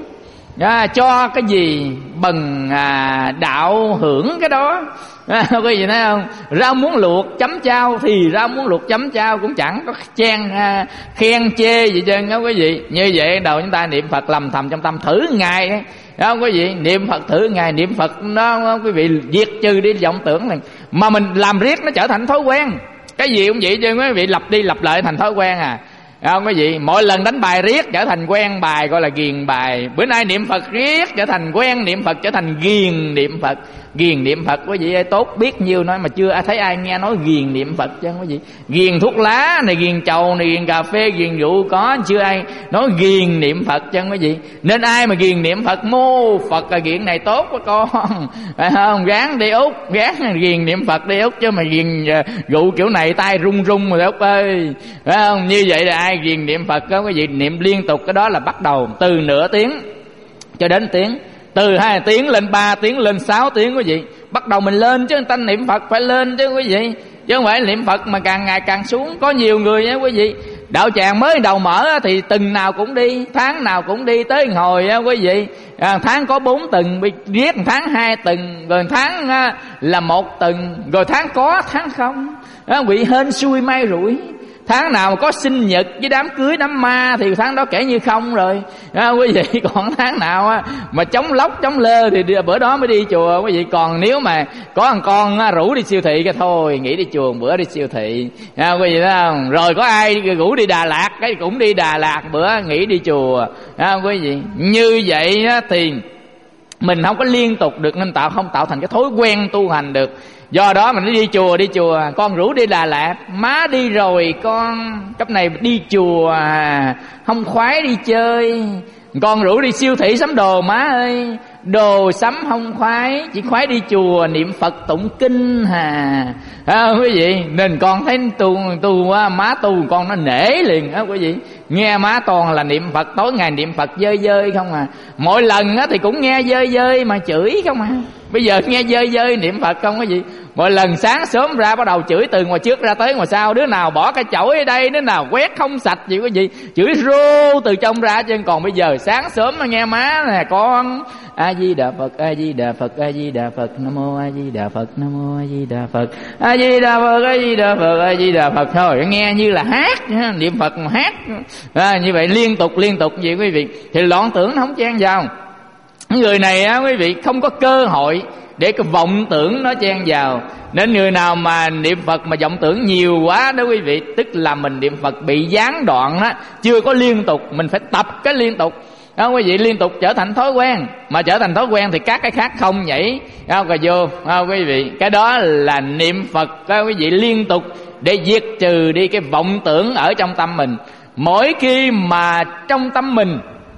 à, cho cái gì bằng à, đạo hưởng cái đó. À, quý vị thấy không? Rau muống luộc chấm chao thì rau muống luộc chấm chao cũng chẳng có chen à, khen chê gì trơn đó quý vị. Như vậy đầu chúng ta niệm Phật lầm thầm trong tâm thử ngày đấy, không quý vị, niệm Phật thử ngày, niệm Phật nó quý vị diệt trừ đi vọng tưởng này. Mà mình làm riết nó trở thành thói quen. Cái gì cũng vậy chứ quý vị, lặp đi lặp lại thành thói quen à. Không quý vị, mỗi lần đánh bài riết trở thành quen bài, gọi là ghiền bài. Bữa nay niệm Phật riết trở thành quen niệm Phật, trở thành ghiền niệm Phật. Ghiền niệm Phật quý vị ơi, tốt biết nhiêu nói mà chưa thấy ai nghe nói ghiền niệm Phật chứ quý vị. Ghiền thuốc lá này, ghiền trầu này, ghiền cà phê, ghiền rượu có, chưa ai nói ghiền niệm Phật chứ quý vị. Nên ai mà ghiền niệm Phật, mô Phật là ghiền này tốt quá con, phải không? Gán đi Út, gán ghiền niệm Phật đi Út, chứ mà ghiền rượu kiểu này tay run run rồi Út ơi, phải không? Như vậy là ai ghiền niệm Phật đó quý vị, niệm liên tục cái đó là bắt đầu từ nửa tiếng cho đến tiếng, từ hai tiếng lên ba tiếng lên sáu tiếng quý vị. Bắt đầu mình lên chứ, người ta niệm Phật phải lên chứ quý vị, chứ không phải niệm Phật mà càng ngày càng xuống. Có nhiều người á quý vị, đạo tràng mới đầu mở thì tuần nào cũng đi, tháng nào cũng đi tới hồi á quý vị. À, tháng có bốn tuần, viết tháng hai tuần, rồi tháng á, là một tuần, rồi tháng có tháng không. Đó, bị hên xui may rủi. Tháng nào mà có sinh nhật với đám cưới đám ma thì tháng đó kể như không rồi, à, quý vị. Còn tháng nào á, mà chống lốc chống lơ thì bữa đó mới đi chùa quý vị. Còn nếu mà có thằng con á, rủ đi siêu thị cái thôi nghỉ đi chùa, bữa đi siêu thị, à, quý vị thấy không? Rồi có ai rủ đi Đà Lạt cái cũng đi Đà Lạt, bữa nghỉ đi chùa, à, quý vị. Như vậy á, thì mình không có liên tục được, nên tạo không tạo thành cái thói quen tu hành được. Do đó mình đi chùa đi chùa, con rủ đi Đà Lạt, má đi rồi con cấp này đi chùa không khoái đi chơi. Con rủ đi siêu thị sắm đồ, má ơi đồ sắm không khoái, chỉ khoái đi chùa niệm Phật tụng kinh hà, à, quý vị. Nên con thấy tu tu má tu con nó nể liền á quý vị. Nghe má toàn là niệm Phật, tối ngày niệm Phật dơi dơi không à. Mỗi lần á thì cũng nghe dơi dơi mà chửi không à. Bây giờ nghe dơi dơi niệm Phật không có gì. Mỗi lần sáng sớm ra bắt đầu chửi từ ngoài trước ra tới ngoài sau. Đứa nào bỏ cái chổi ở đây, đứa nào quét không sạch gì cái gì, chửi rô từ trong ra chứ. Còn bây giờ sáng sớm mà nghe má nè con, A Di Đà Phật, A Di Đà Phật, A Di Đà Phật, Nam mô A Di Đà Phật, Nam mô A Di Đà Phật, A Di Đà Phật, A Di Đà Phật, A Di Đà Phật. Thôi nghe như là hát, niệm Phật mà hát, à, như vậy liên tục liên tục vậy quý vị, thì loạn tưởng nó không chen vào. Người này á quý vị không có cơ hội để cái vọng tưởng nó chen vào. Nên người nào mà niệm Phật mà vọng tưởng nhiều quá đó quý vị, tức là mình niệm Phật bị gián đoạn đó, chưa có liên tục. Mình phải tập cái liên tục đó quý vị, liên tục trở thành thói quen. Mà trở thành thói quen thì các cái khác không nhảy không cà vô không quý vị. Cái đó là niệm Phật đó quý vị, liên tục để diệt trừ đi cái vọng tưởng ở trong tâm mình. Mỗi khi mà trong tâm mình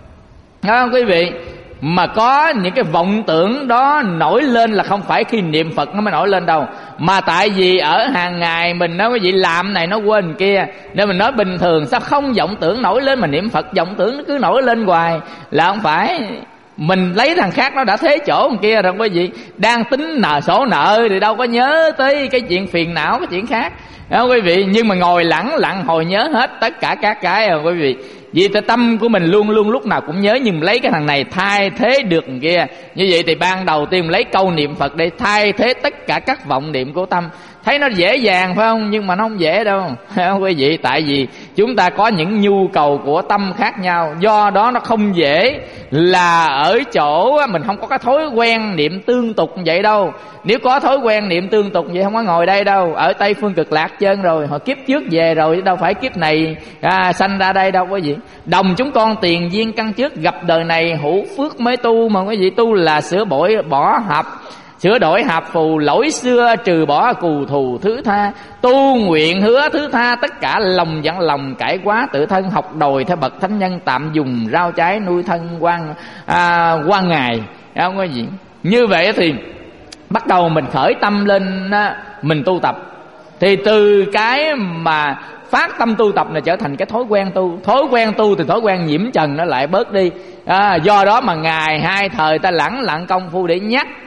đó quý vị mà có những cái vọng tưởng đó nổi lên, là không phải khi niệm Phật nó mới nổi lên đâu, mà tại vì ở hàng ngày mình nói quý vị làm này nó quên kia, nên mình nói bình thường sao không vọng tưởng nổi lên, mà niệm Phật vọng tưởng nó cứ nổi lên hoài. Là không phải mình lấy thằng khác nó đã thế chỗ thằng kia rồi quý vị, đang tính nợ sổ nợ thì đâu có nhớ tới cái chuyện phiền não, cái chuyện khác đó quý vị. Nhưng mà ngồi lẳng lặng hồi nhớ hết tất cả các cái rồi quý vị. Vì tại tâm của mình luôn luôn lúc nào cũng nhớ, nhưng lấy cái thằng này thay thế được thằng kia. Như vậy thì ban đầu tiên lấy câu niệm Phật để thay thế tất cả các vọng niệm của tâm. Thấy nó dễ dàng phải không? Nhưng mà nó không dễ đâu không quý vị. Tại vì chúng ta có những nhu cầu của tâm khác nhau, do đó nó không dễ là ở chỗ mình không có cái thói quen niệm tương tục vậy đâu. Nếu có thói quen niệm tương tục vậy không có ngồi đây đâu. Ở Tây Phương Cực Lạc trơn rồi, hồi kiếp trước về rồi, đâu phải kiếp này à, sanh ra đây đâu quý vị. Đồng chúng con tiền duyên căn trước, gặp đời này hữu phước mới tu mà quý vị. Tu là sửa bội bỏ hợp, sửa đổi hạp phù lỗi xưa, trừ bỏ cù thù thứ tha, tu nguyện hứa thứ tha, tất cả lòng dặn lòng cải quá tự thân, học đòi theo bậc thánh nhân, tạm dùng rau trái nuôi thân quan à, quan ngày. Không có gì. Như vậy thì bắt đầu mình khởi tâm lên, mình tu tập. Thì từ cái mà phát tâm tu tập này trở thành cái thói quen tu. Thói quen tu thì thói quen nhiễm trần nó lại bớt đi. à, Do đó mà ngày hai thời ta lẳng lặng công phu để nhắc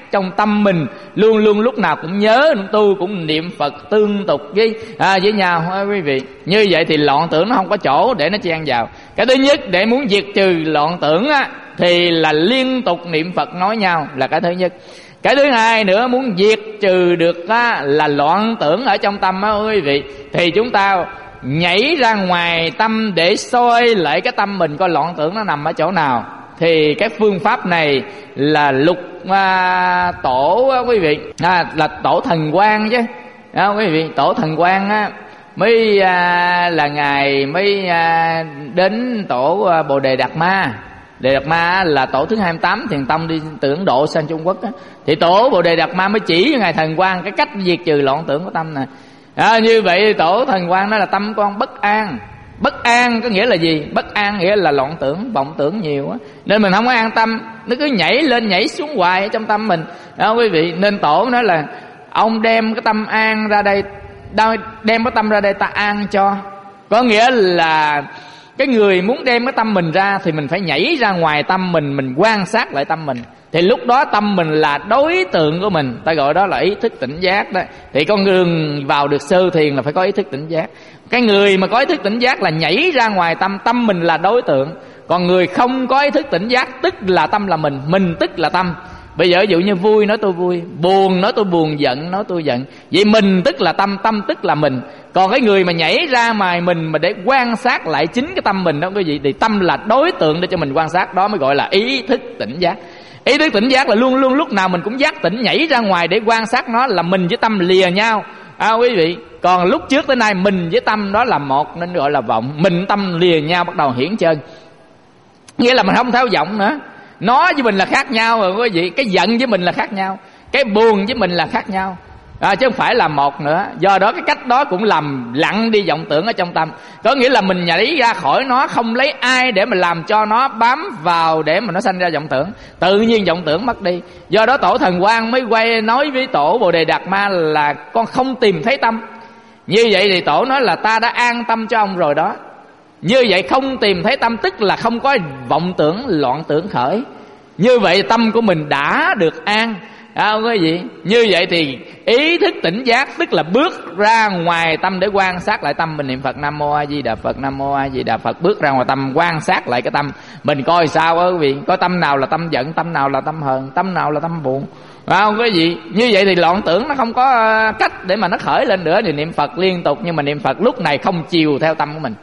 trong tâm mình luôn luôn lúc nào cũng nhớ, cũng tu, cũng niệm Phật tương tục với à, với nhau à, quý vị. Như vậy thì loạn tưởng nó không có chỗ để nó chen vào. Cái thứ nhất, để muốn diệt trừ loạn tưởng á, thì là liên tục niệm Phật nói nhau là cái thứ nhất. Cái thứ hai nữa, muốn diệt trừ được á, là loạn tưởng ở trong tâm á quý vị, thì chúng ta nhảy ra ngoài tâm để soi lại cái tâm mình coi loạn tưởng nó nằm ở chỗ nào. Thì cái phương pháp này là lục à, tổ á, quý vị à, là tổ Thần Quang chứ à, quý vị. Tổ Thần Quang á, mới à, là ngài mới à, đến tổ à, Bồ Đề Đạt Ma. Đề Đạt Ma là tổ thứ hai mươi tám thiền tông đi từ Ấn Độ sang Trung Quốc á. Thì tổ Bồ Đề Đạt Ma mới chỉ cho ngài Thần Quang cái cách diệt trừ loạn tưởng của tâm này. À, như vậy tổ Thần Quang đó là tâm con bất an. Bất an có nghĩa là gì? Bất an nghĩa là loạn tưởng, vọng tưởng nhiều á, nên mình không có an tâm, nó cứ nhảy lên nhảy xuống hoài ở trong tâm mình đó quý vị. Nên tổ nói là ông đem cái tâm an ra đây, đem cái tâm ra đây ta an cho. Có nghĩa là cái người muốn đem cái tâm mình ra thì mình phải nhảy ra ngoài tâm mình, mình quan sát lại tâm mình. Thì lúc đó tâm mình là đối tượng của mình, ta gọi đó là ý thức tỉnh giác đó. Thì con đường vào được sơ thiền là phải có ý thức tỉnh giác. Cái người mà có ý thức tỉnh giác là nhảy ra ngoài tâm, tâm mình là đối tượng. Còn người không có ý thức tỉnh giác tức là tâm là mình, mình tức là tâm. Bây giờ ví dụ như vui nói tôi vui, buồn nói tôi buồn, giận nói tôi giận. Vậy mình tức là tâm, tâm tức là mình. Còn cái người mà nhảy ra ngoài mình mà để quan sát lại chính cái tâm mình đó quý vị, thì tâm là đối tượng để cho mình quan sát, đó mới gọi là ý thức tỉnh giác. Ý thức tỉnh giác là luôn luôn lúc nào mình cũng giác tỉnh, nhảy ra ngoài để quan sát nó, là mình với tâm lìa nhau à, quý vị. Còn lúc trước tới nay mình với tâm đó là một, nên gọi là vọng. Mình tâm lìa nhau bắt đầu hiển chân, nghĩa là mình không theo vọng nữa. Nó với mình là khác nhau rồi quý vị. Cái giận với mình là khác nhau, cái buồn với mình là khác nhau à, chứ không phải là một nữa. Do đó cái cách đó cũng làm lặng đi vọng tưởng ở trong tâm. Có nghĩa là mình nhảy ra khỏi nó, không lấy ai để mà làm cho nó bám vào để mà nó sanh ra vọng tưởng, tự nhiên vọng tưởng mất đi. Do đó tổ Thần Quang mới quay nói với tổ Bồ Đề Đạt Ma là con không tìm thấy tâm. Như vậy thì tổ nói là ta đã an tâm cho ông rồi đó. Như vậy không tìm thấy tâm tức là không có vọng tưởng, loạn tưởng khởi. Như vậy tâm của mình đã được an à, quý vị. Như vậy thì ý thức tỉnh giác tức là bước ra ngoài tâm để quan sát lại tâm mình. Niệm Phật Nam Mô A Di Đà Phật, Nam Mô A Di Đà Phật, bước ra ngoài tâm quan sát lại cái tâm mình coi sao á quý vị. Có tâm nào là tâm giận, tâm nào là tâm hờn, tâm nào là tâm buồn à, quý vị. Như vậy thì loạn tưởng nó không có cách để mà nó khởi lên nữa. Thì niệm Phật liên tục, nhưng mà niệm Phật lúc này không chiều theo tâm của mình.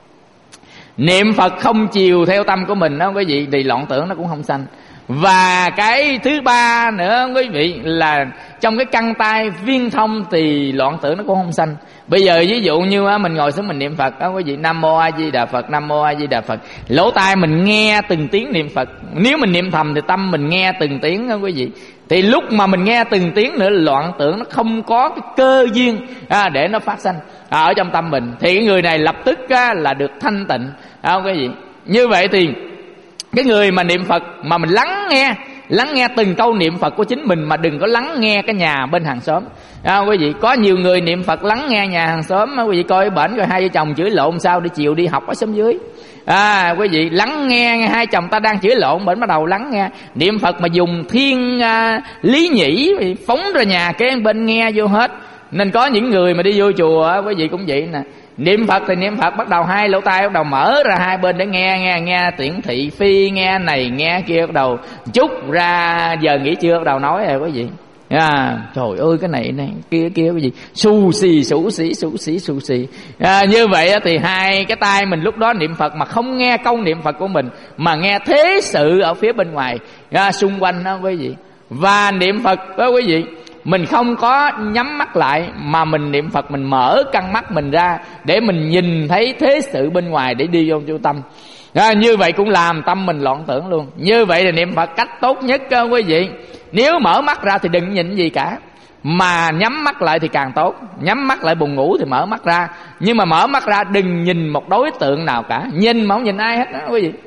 Niệm Phật không chiều theo tâm của mình đó quý vị, thì loạn tưởng nó cũng không sanh. Và cái thứ ba nữa quý vị là trong cái căn tai viên thông thì loạn tưởng nó cũng không sanh. Bây giờ ví dụ như mình ngồi xuống mình niệm Phật đó quý vị, Nam Mô A Di Đà Phật, Nam Mô A Di Đà Phật, lỗ tai mình nghe từng tiếng niệm Phật. Nếu mình niệm thầm thì tâm mình nghe từng tiếng đó quý vị. Thì lúc mà mình nghe từng tiếng nữa, loạn tưởng nó không có cái cơ duyên à, để nó phát sanh à, ở trong tâm mình. Thì cái người này lập tức á, là được thanh tịnh à, quý vị. Như vậy thì cái người mà niệm Phật mà mình lắng nghe, lắng nghe từng câu niệm Phật của chính mình, mà đừng có lắng nghe cái nhà bên hàng xóm à, quý vị. Có nhiều người niệm Phật lắng nghe nhà hàng xóm, quý vị coi bển rồi hai vợ chồng chửi lộn sao để chiều đi học ở xóm dưới à, quý vị. Lắng nghe hai chồng ta đang chửi lộn, bển bắt đầu lắng nghe. Niệm Phật mà dùng thiên à, lý nhĩ, phóng ra nhà kế bên nghe vô hết. Nên có những người mà đi vô chùa quý vị cũng vậy nè, niệm Phật thì niệm Phật bắt đầu hai lỗ tai bắt đầu mở ra hai bên để nghe nghe nghe tiễn thị phi, nghe này nghe kia, bắt đầu chút ra giờ nghỉ trưa bắt đầu nói rồi quý vị à, trời ơi cái này này kia kia quý vị, xù xì xù xì xù xì xù xì à, như vậy thì hai cái tai mình lúc đó niệm Phật mà không nghe câu niệm Phật của mình, mà nghe thế sự ở phía bên ngoài à, xung quanh đó quý vị. Và niệm Phật đó quý vị, mình không có nhắm mắt lại, mà mình niệm Phật mình mở căng mắt mình ra để mình nhìn thấy thế sự bên ngoài để đi vô vô tâm à, như vậy cũng làm tâm mình loạn tưởng luôn. Như vậy là niệm Phật cách tốt nhất đó, quý vị. Nếu mở mắt ra thì đừng nhìn gì cả, mà nhắm mắt lại thì càng tốt. Nhắm mắt lại buồn ngủ thì mở mắt ra, nhưng mà mở mắt ra đừng nhìn một đối tượng nào cả. Nhìn mà không nhìn ai hết đó quý vị.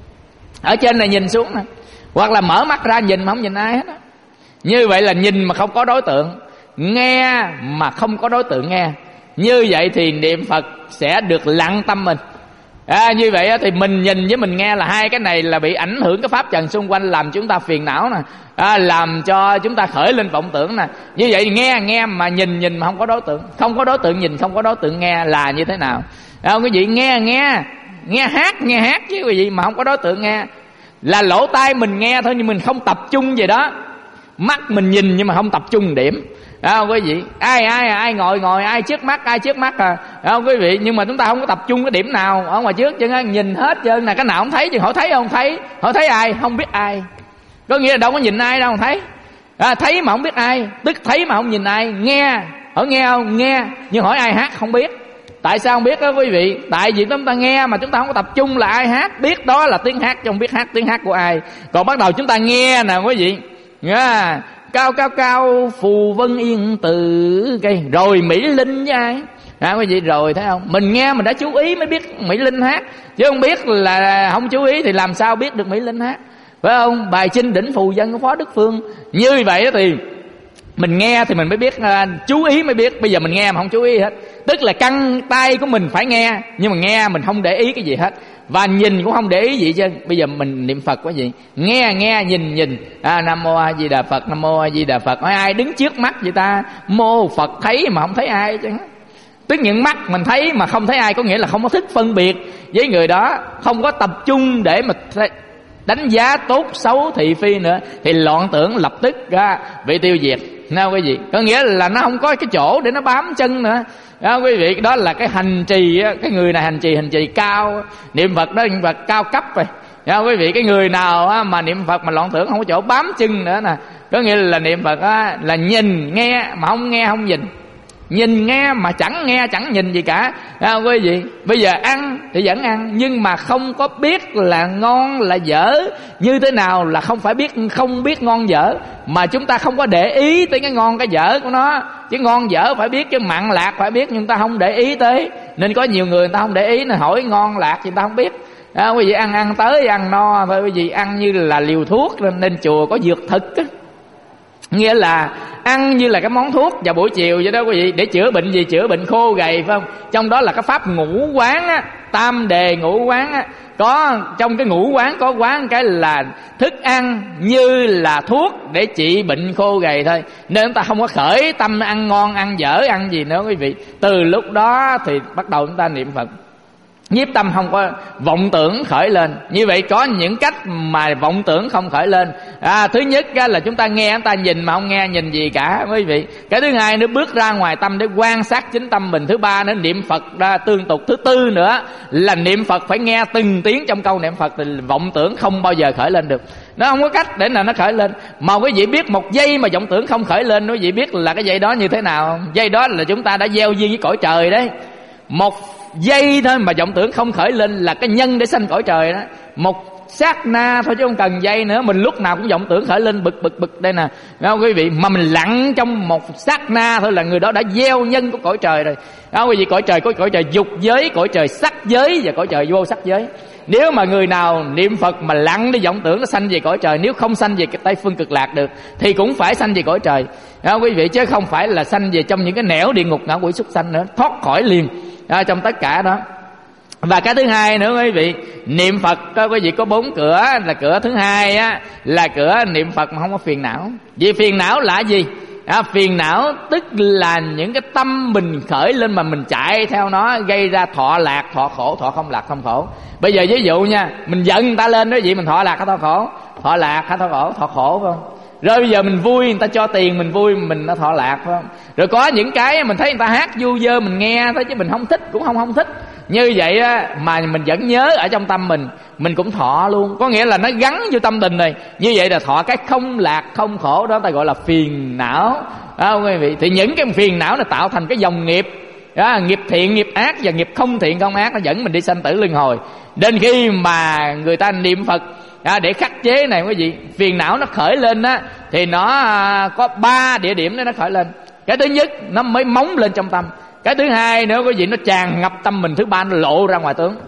Ở trên này nhìn xuống nè, hoặc là mở mắt ra nhìn mà không nhìn ai hết đó. Như vậy là nhìn mà không có đối tượng, nghe mà không có đối tượng nghe. Như vậy thì niệm Phật sẽ được lặng tâm mình. À, như vậy thì mình nhìn với mình nghe là hai cái này là bị ảnh hưởng cái pháp trần xung quanh, làm chúng ta phiền não nè, à, làm cho chúng ta khởi lên vọng tưởng nè. Như vậy nghe nghe mà nhìn nhìn mà không có đối tượng, không có đối tượng nhìn, không có đối tượng nghe là như thế nào? À, quý vị nghe nghe nghe hát nghe hát chứ quý vị mà không có đối tượng nghe, là lỗ tai mình nghe thôi nhưng mình không tập trung về đó. Mắt mình nhìn nhưng mà không tập trung điểm. À, quý vị, ai ai ai ngồi ngồi ai trước mắt ai trước mắt à, à quý vị, nhưng mà chúng ta không có tập trung cái điểm nào ở ngoài trước, chứ nhìn hết trơn là cái nào không thấy, chứ hỏi thấy không thấy, hỏi thấy ai không biết ai, có nghĩa là đâu có nhìn ai đâu không thấy, à, thấy mà không biết ai, tức thấy mà không nhìn ai. Nghe, hỏi nghe không nghe, nhưng hỏi ai hát không biết. Tại sao không biết đó quý vị? Tại vì chúng ta nghe mà chúng ta không có tập trung là ai hát, biết đó là tiếng hát chứ không biết hát tiếng hát của ai. Còn bắt đầu chúng ta nghe nè quý vị, nghe cao cao cao phù vân yên từ cây, rồi Mỹ Linh với ai, à, quý vị, rồi thấy không, mình nghe mình đã chú ý mới biết Mỹ Linh hát, chứ không biết là không chú ý thì làm sao biết được Mỹ Linh hát, phải không? Bài Chinh Đỉnh Phù Dân của Phó Đức Phương. Như vậy thì mình nghe thì mình mới biết, uh, chú ý mới biết. Bây giờ mình nghe mà không chú ý hết, tức là căn tay của mình phải nghe, nhưng mà nghe mình không để ý cái gì hết, và nhìn cũng không để ý gì chứ. Bây giờ mình niệm Phật quá gì, nghe nghe nhìn nhìn, à, Nam Mô A Di Đà Phật, Nam Mô A Di Đà Phật. Hỏi ai đứng trước mắt vậy ta? Mô Phật thấy mà không thấy ai chứ. Tức những mắt mình thấy mà không thấy ai, có nghĩa là không có thức phân biệt với người đó, không có tập trung để mà đánh giá tốt xấu thị phi nữa, thì loạn tưởng lập tức ra bị tiêu diệt. Nào quý vị, có nghĩa là nó không có cái chỗ để nó bám chân nữa. Đó, quý vị, đó là cái hành trì, cái người này hành trì hành trì cao, niệm Phật đó niệm Phật cao cấp rồi. Đó, quý vị, cái người nào mà niệm Phật mà loạn tưởng không có chỗ bám chân nữa nè, có nghĩa là niệm Phật là nhìn nghe mà không nghe không nhìn, nhìn nghe mà chẳng nghe chẳng nhìn gì cả. À, quý vị, bây giờ ăn thì vẫn ăn, nhưng mà không có biết là ngon là dở như thế nào, là không phải biết không biết ngon dở, mà chúng ta không có để ý tới cái ngon cái dở của nó. Chứ ngon dở phải biết, cái mặn lạc phải biết, nhưng ta không để ý tới. Nên có nhiều người người ta không để ý, nó hỏi ngon lạc thì người ta không biết. À, quý vị, ăn ăn tới ăn no thôi, quý vị, ăn như là liều thuốc. Nên chùa có dược thực á, nghĩa là ăn như là cái món thuốc vào buổi chiều vậy đó quý vị, để chữa bệnh gì? Chữa bệnh khô gầy, phải không? Trong đó là cái pháp ngũ quán á, tam đề ngũ quán á. Có trong cái ngũ quán có quán cái là thức ăn như là thuốc để trị bệnh khô gầy thôi. Nên chúng ta không có khởi tâm ăn ngon ăn dở ăn gì nữa quý vị. Từ lúc đó thì bắt đầu chúng ta niệm Phật, nhiếp tâm không có vọng tưởng khởi lên. Như vậy có những cách mà vọng tưởng không khởi lên. À, thứ nhất là chúng ta nghe, chúng ta nhìn mà không nghe nhìn gì cả quý vị. Cái thứ hai nữa, bước ra ngoài tâm để quan sát chính tâm mình. Thứ ba nữa, niệm Phật ra tương tục. Thứ tư nữa là niệm Phật phải nghe từng tiếng trong câu niệm Phật, thì vọng tưởng không bao giờ khởi lên được. Nó không có cách để nào nó khởi lên. Mà quý vị biết một giây mà vọng tưởng không khởi lên, quý vị biết là cái giây đó như thế nào không? Giây đó là chúng ta đã gieo duyên với cõi trời đấy. Một giây thôi mà vọng tưởng không khởi lên là cái nhân để sanh cõi trời đó. Một sát na thôi chứ không cần giây nữa, mình lúc nào cũng vọng tưởng khởi lên bực bực bực đây nè, đó quý vị. Mà mình lặng trong một sát na thôi là người đó đã gieo nhân của cõi trời rồi. Đó quý vị, cõi trời có cõi trời dục giới, cõi trời sắc giới và cõi trời vô sắc giới. Nếu mà người nào niệm Phật mà lặng đi vọng tưởng nó sanh về cõi trời, nếu không sanh về cái Tây Phương Cực Lạc được thì cũng phải sanh về cõi trời. Đó quý vị, chứ không phải là sanh về trong những cái nẻo địa ngục ngạ quỷ súc sanh nữa, thoát khỏi liền. À, trong tất cả đó. Và cái thứ hai nữa quý vị, niệm Phật có quý vị có bốn cửa. Là cửa thứ hai á, là cửa niệm Phật mà không có phiền não. Vì phiền não là gì? À, phiền não tức là những cái tâm mình khởi lên mà mình chạy theo nó, gây ra thọ lạc thọ khổ, thọ không lạc không khổ. Bây giờ ví dụ nha, mình giận người ta lên đó vậy, mình thọ lạc hay thọ khổ? Thọ lạc hay thọ khổ? Thọ khổ phải không? Rồi bây giờ mình vui, người ta cho tiền mình vui, mình nó thọ lạc phải không? Rồi có những cái mình thấy người ta hát du dơ mình nghe thôi, chứ mình không thích cũng không không thích. Như vậy á, mà mình vẫn nhớ ở trong tâm mình, mình cũng thọ luôn. Có nghĩa là nó gắn vô tâm tình này. Như vậy là thọ cái không lạc không khổ đó, ta gọi là phiền não. Đó quý vị. Thì những cái phiền não nó tạo thành cái dòng nghiệp đó, nghiệp thiện nghiệp ác và nghiệp không thiện không ác, nó dẫn mình đi sanh tử luân hồi. Đến khi mà người ta niệm Phật à, để khắc chế này quý vị, phiền não nó khởi lên á, thì nó à, có ba địa điểm để nó khởi lên. Cái thứ nhất nó mới móng lên trong tâm. Cái thứ hai nữa quý vị, nó tràn ngập tâm mình. Thứ ba nó lộ ra ngoài tướng.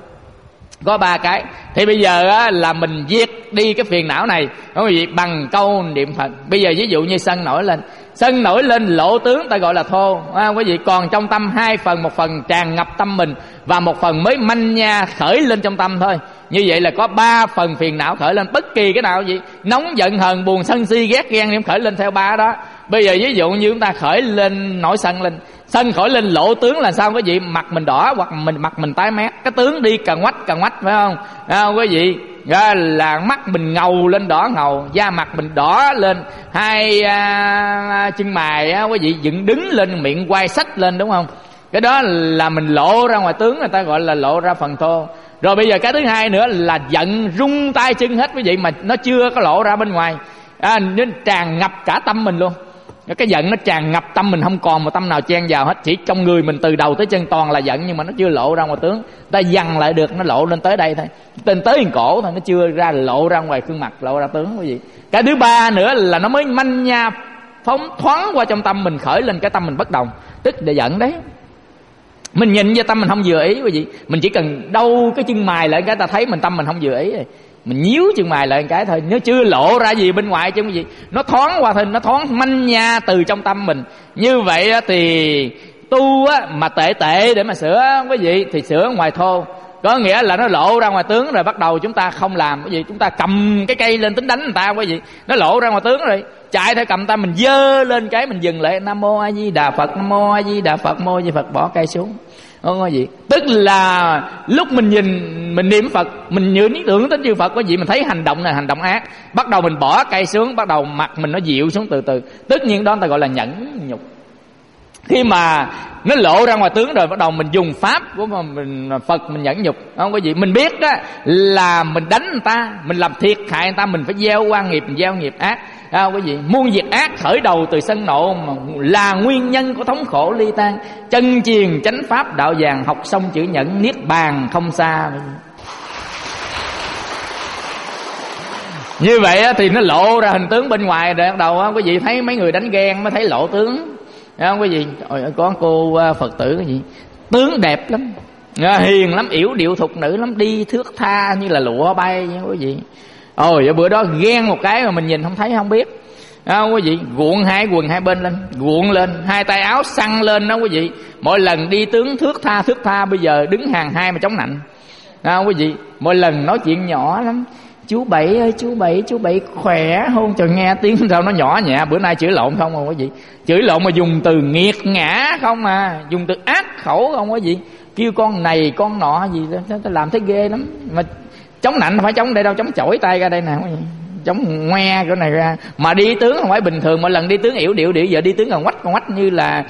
Có ba cái. Thì bây giờ á, là mình diệt đi cái phiền não này quý vị bằng câu niệm Phật. Bây giờ ví dụ như sân nổi lên, Sân nổi lên lộ tướng ta gọi là thô. À, quý vị, còn trong tâm hai phần, một phần tràn ngập tâm mình và một phần mới manh nha khởi lên trong tâm thôi. Như vậy là có ba phần phiền não khởi lên, bất kỳ cái nào gì nóng giận hờn buồn sân si ghét ghen em khởi lên theo ba đó. Bây giờ ví dụ như chúng ta khởi lên nổi sân lên, sân khởi lên lộ tướng là sao quý vị? Mặt mình đỏ hoặc mình mặt mình tái mét, cái tướng đi càng quách càng quách, phải không? À, quý vị, à, là mắt mình ngầu lên đỏ ngầu, da mặt mình đỏ lên, hai à, chân mày á, quý vị dựng đứng lên, miệng quay sách lên, đúng không? Cái đó là mình lộ ra ngoài tướng, người ta gọi là lộ ra phần thô. Rồi bây giờ cái thứ hai nữa là giận rung tay chân hết quý vị, mà nó chưa có lộ ra bên ngoài, à, nên tràn ngập cả tâm mình luôn. Cái giận nó tràn ngập tâm mình, không còn một tâm nào chen vào hết, chỉ trong người mình từ đầu tới chân toàn là giận, nhưng mà nó chưa lộ ra ngoài tướng. Ta dằn lại được, nó lộ lên tới đây thôi, tên tới cổ thôi, nó chưa ra lộ ra ngoài gương mặt, lộ ra tướng quý vị. Cái thứ ba nữa là nó mới manh nha phóng thoáng qua trong tâm mình, khởi lên cái tâm mình bất đồng, tức là giận đấy. Mình nhìn vô tâm mình không vừa ý quý vị, mình chỉ cần đâu cái chân mày lại cái ta thấy mình tâm mình không vừa ý rồi, mình nhíu chân mày lại cái thôi, nó chưa lộ ra gì bên ngoài chứ quý vị, nó thoáng qua thôi, nó thoáng manh nha từ trong tâm mình. Như vậy thì tu á, mà tệ tệ để mà sửa quý vị thì sửa ngoài thô, có nghĩa là nó lộ ra ngoài tướng rồi bắt đầu chúng ta không làm cái gì, chúng ta cầm cái cây lên tính đánh người ta quý vị, nó lộ ra ngoài tướng rồi chạy theo cầm ta, mình dơ lên cái mình dừng lại, Nam Mô A Di Đà Phật, Nam Mô A Di Đà Phật, Mô Di Phật, bỏ cây xuống. Không có gì, tức là lúc mình nhìn mình niệm Phật, mình nhớ tưởng đến chư Phật có gì, mình thấy hành động này hành động ác, bắt đầu mình bỏ cây xuống, bắt đầu mặt mình nó dịu xuống từ từ, tất nhiên đó người ta gọi là nhẫn nhục. Khi mà nó lộ ra ngoài tướng rồi bắt đầu mình dùng pháp của mình Phật mình nhẫn nhục, không có gì. Mình biết á là mình đánh người ta, mình làm thiệt hại người ta, mình phải gieo oan nghiệp, mình gieo nghiệp ác, không có gì. Muôn việc ác khởi đầu từ sân nộ mà là nguyên nhân của thống khổ ly tan. Chân chiền chánh pháp đạo vàng, học xong chữ nhẫn niết bàn không xa. Như vậy á, thì nó lộ ra hình tướng bên ngoài rồi bắt đầu á, quý vị thấy mấy người đánh ghen mới thấy lộ tướng. Thấy không quý vị? Ôi, có cô Phật tử cái gì tướng đẹp lắm, hiền lắm, yểu điệu thục nữ lắm, đi thước tha như là lụa bay nha quý vị. Ôi bữa đó ghen một cái mà mình nhìn không thấy không biết, không quý vị, guộn hai quần hai bên lên, guộn lên, hai tay áo săn lên đó quý vị. Mỗi lần đi tướng thước tha thước tha, bây giờ đứng hàng hai mà chống nạnh, không quý vị. Mỗi lần nói chuyện nhỏ lắm, chú Bảy ơi chú Bảy, chú Bảy khỏe không? Trời, nghe tiếng sao nó nhỏ nhẹ. Bữa nay chửi lộn không không quý vị, chửi lộn mà dùng từ nghiệt ngã không à, dùng từ ác khẩu không quý vị, kêu con này con nọ gì đó, làm thấy ghê lắm. Mà chống nạnh phải chống đây đâu, chống chổi tay ra đây nè, chống ngoe cái này ra. Mà đi tướng không phải bình thường, mỗi lần đi tướng yểu điệu điệu, giờ đi tướng còn quách còn quách như là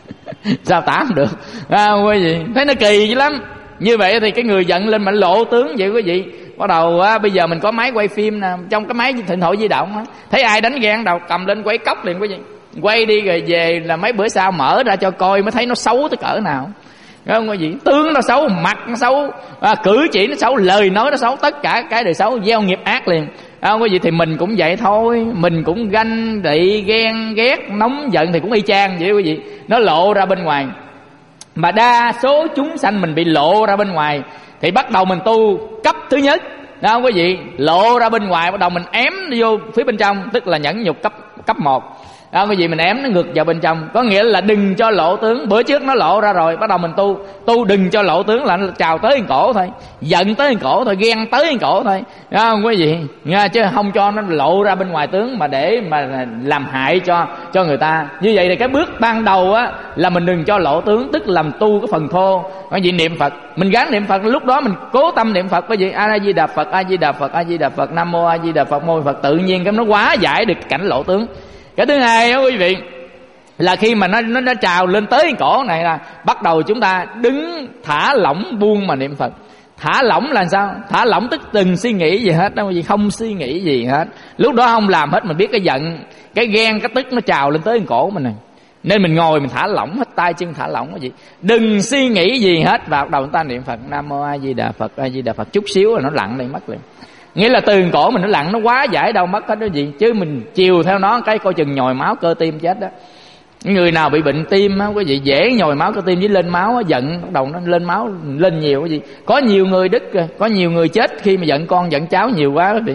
sao tả không được, à, quý vị thấy nó kỳ dữ lắm. Như vậy thì cái người giận lên mà lộ tướng vậy quý vị. Bắt đầu á, bây giờ mình có máy quay phim nè, trong cái máy điện thoại di động á, thấy ai đánh ghen đầu cầm lên quay cốc liền quý vị, quay đi rồi về là mấy bữa sau mở ra cho coi mới thấy nó xấu tới cỡ nào. Không quý vị, tướng nó xấu, mặt nó xấu, à, cử chỉ nó xấu, lời nói nó xấu, tất cả cái đời xấu, gieo nghiệp ác liền. Không quý vị, thì mình cũng vậy thôi, mình cũng ganh tị ghen ghét nóng giận thì cũng y chang vậy quý vị, nó lộ ra bên ngoài. Mà đa số chúng sanh mình bị lộ ra bên ngoài thì bắt đầu mình tu cấp thứ nhất, đó không quý vị, lộ ra bên ngoài bắt đầu mình ém vô phía bên trong, tức là nhẫn nhục cấp cấp một. Đó quý vị, mình ém nó ngược vào bên trong, có nghĩa là đừng cho lộ tướng. Bữa trước nó lộ ra rồi, bắt đầu mình tu tu đừng cho lộ tướng, là nó chào tới cổ thôi, giận tới cổ thôi, ghen tới cổ thôi, đó không quý vị nha, chứ không cho nó lộ ra bên ngoài tướng mà để mà làm hại cho cho người ta. Như vậy thì cái bước ban đầu á là mình đừng cho lộ tướng, tức làm tu cái phần thô. Quý vị niệm Phật, mình gắng niệm Phật, lúc đó mình cố tâm niệm Phật, quý vị A Di Đà Phật, A Di Đà Phật, A Di Đà Phật, Nam Mô A Di Đà Phật, Mô Phật, tự nhiên cái nó hóa giải được cảnh lộ tướng. Cái thứ hai đó quý vị là khi mà nó nó nó trào lên tới cổ này là bắt đầu chúng ta đứng thả lỏng buông mà niệm Phật. Thả lỏng là sao? Thả lỏng tức đừng suy nghĩ gì hết, đâu gì không suy nghĩ gì hết. Lúc đó không làm hết, mình biết cái giận, cái ghen, cái tức nó trào lên tới cổ mình này. Nên mình ngồi mình thả lỏng hết tay chân, thả lỏng cái gì, đừng suy nghĩ gì hết, và bắt đầu chúng ta niệm Phật Nam Mô A Di Đà Phật, A Di Đà Phật, chút xíu là nó lặng đi mất liền. Nghĩa là từ cổ mình nó lặng, nó quá giải đâu mất hết đó gì. Chứ mình chiều theo nó cái coi chừng nhồi máu cơ tim chết đó. Người nào bị bệnh tim á quý vị, dễ nhồi máu cơ tim với lên máu á, giận bắt đầu nó lên máu lên nhiều cái gì. Có nhiều người đứt, có nhiều người chết khi mà giận con giận cháu nhiều quá quý vị.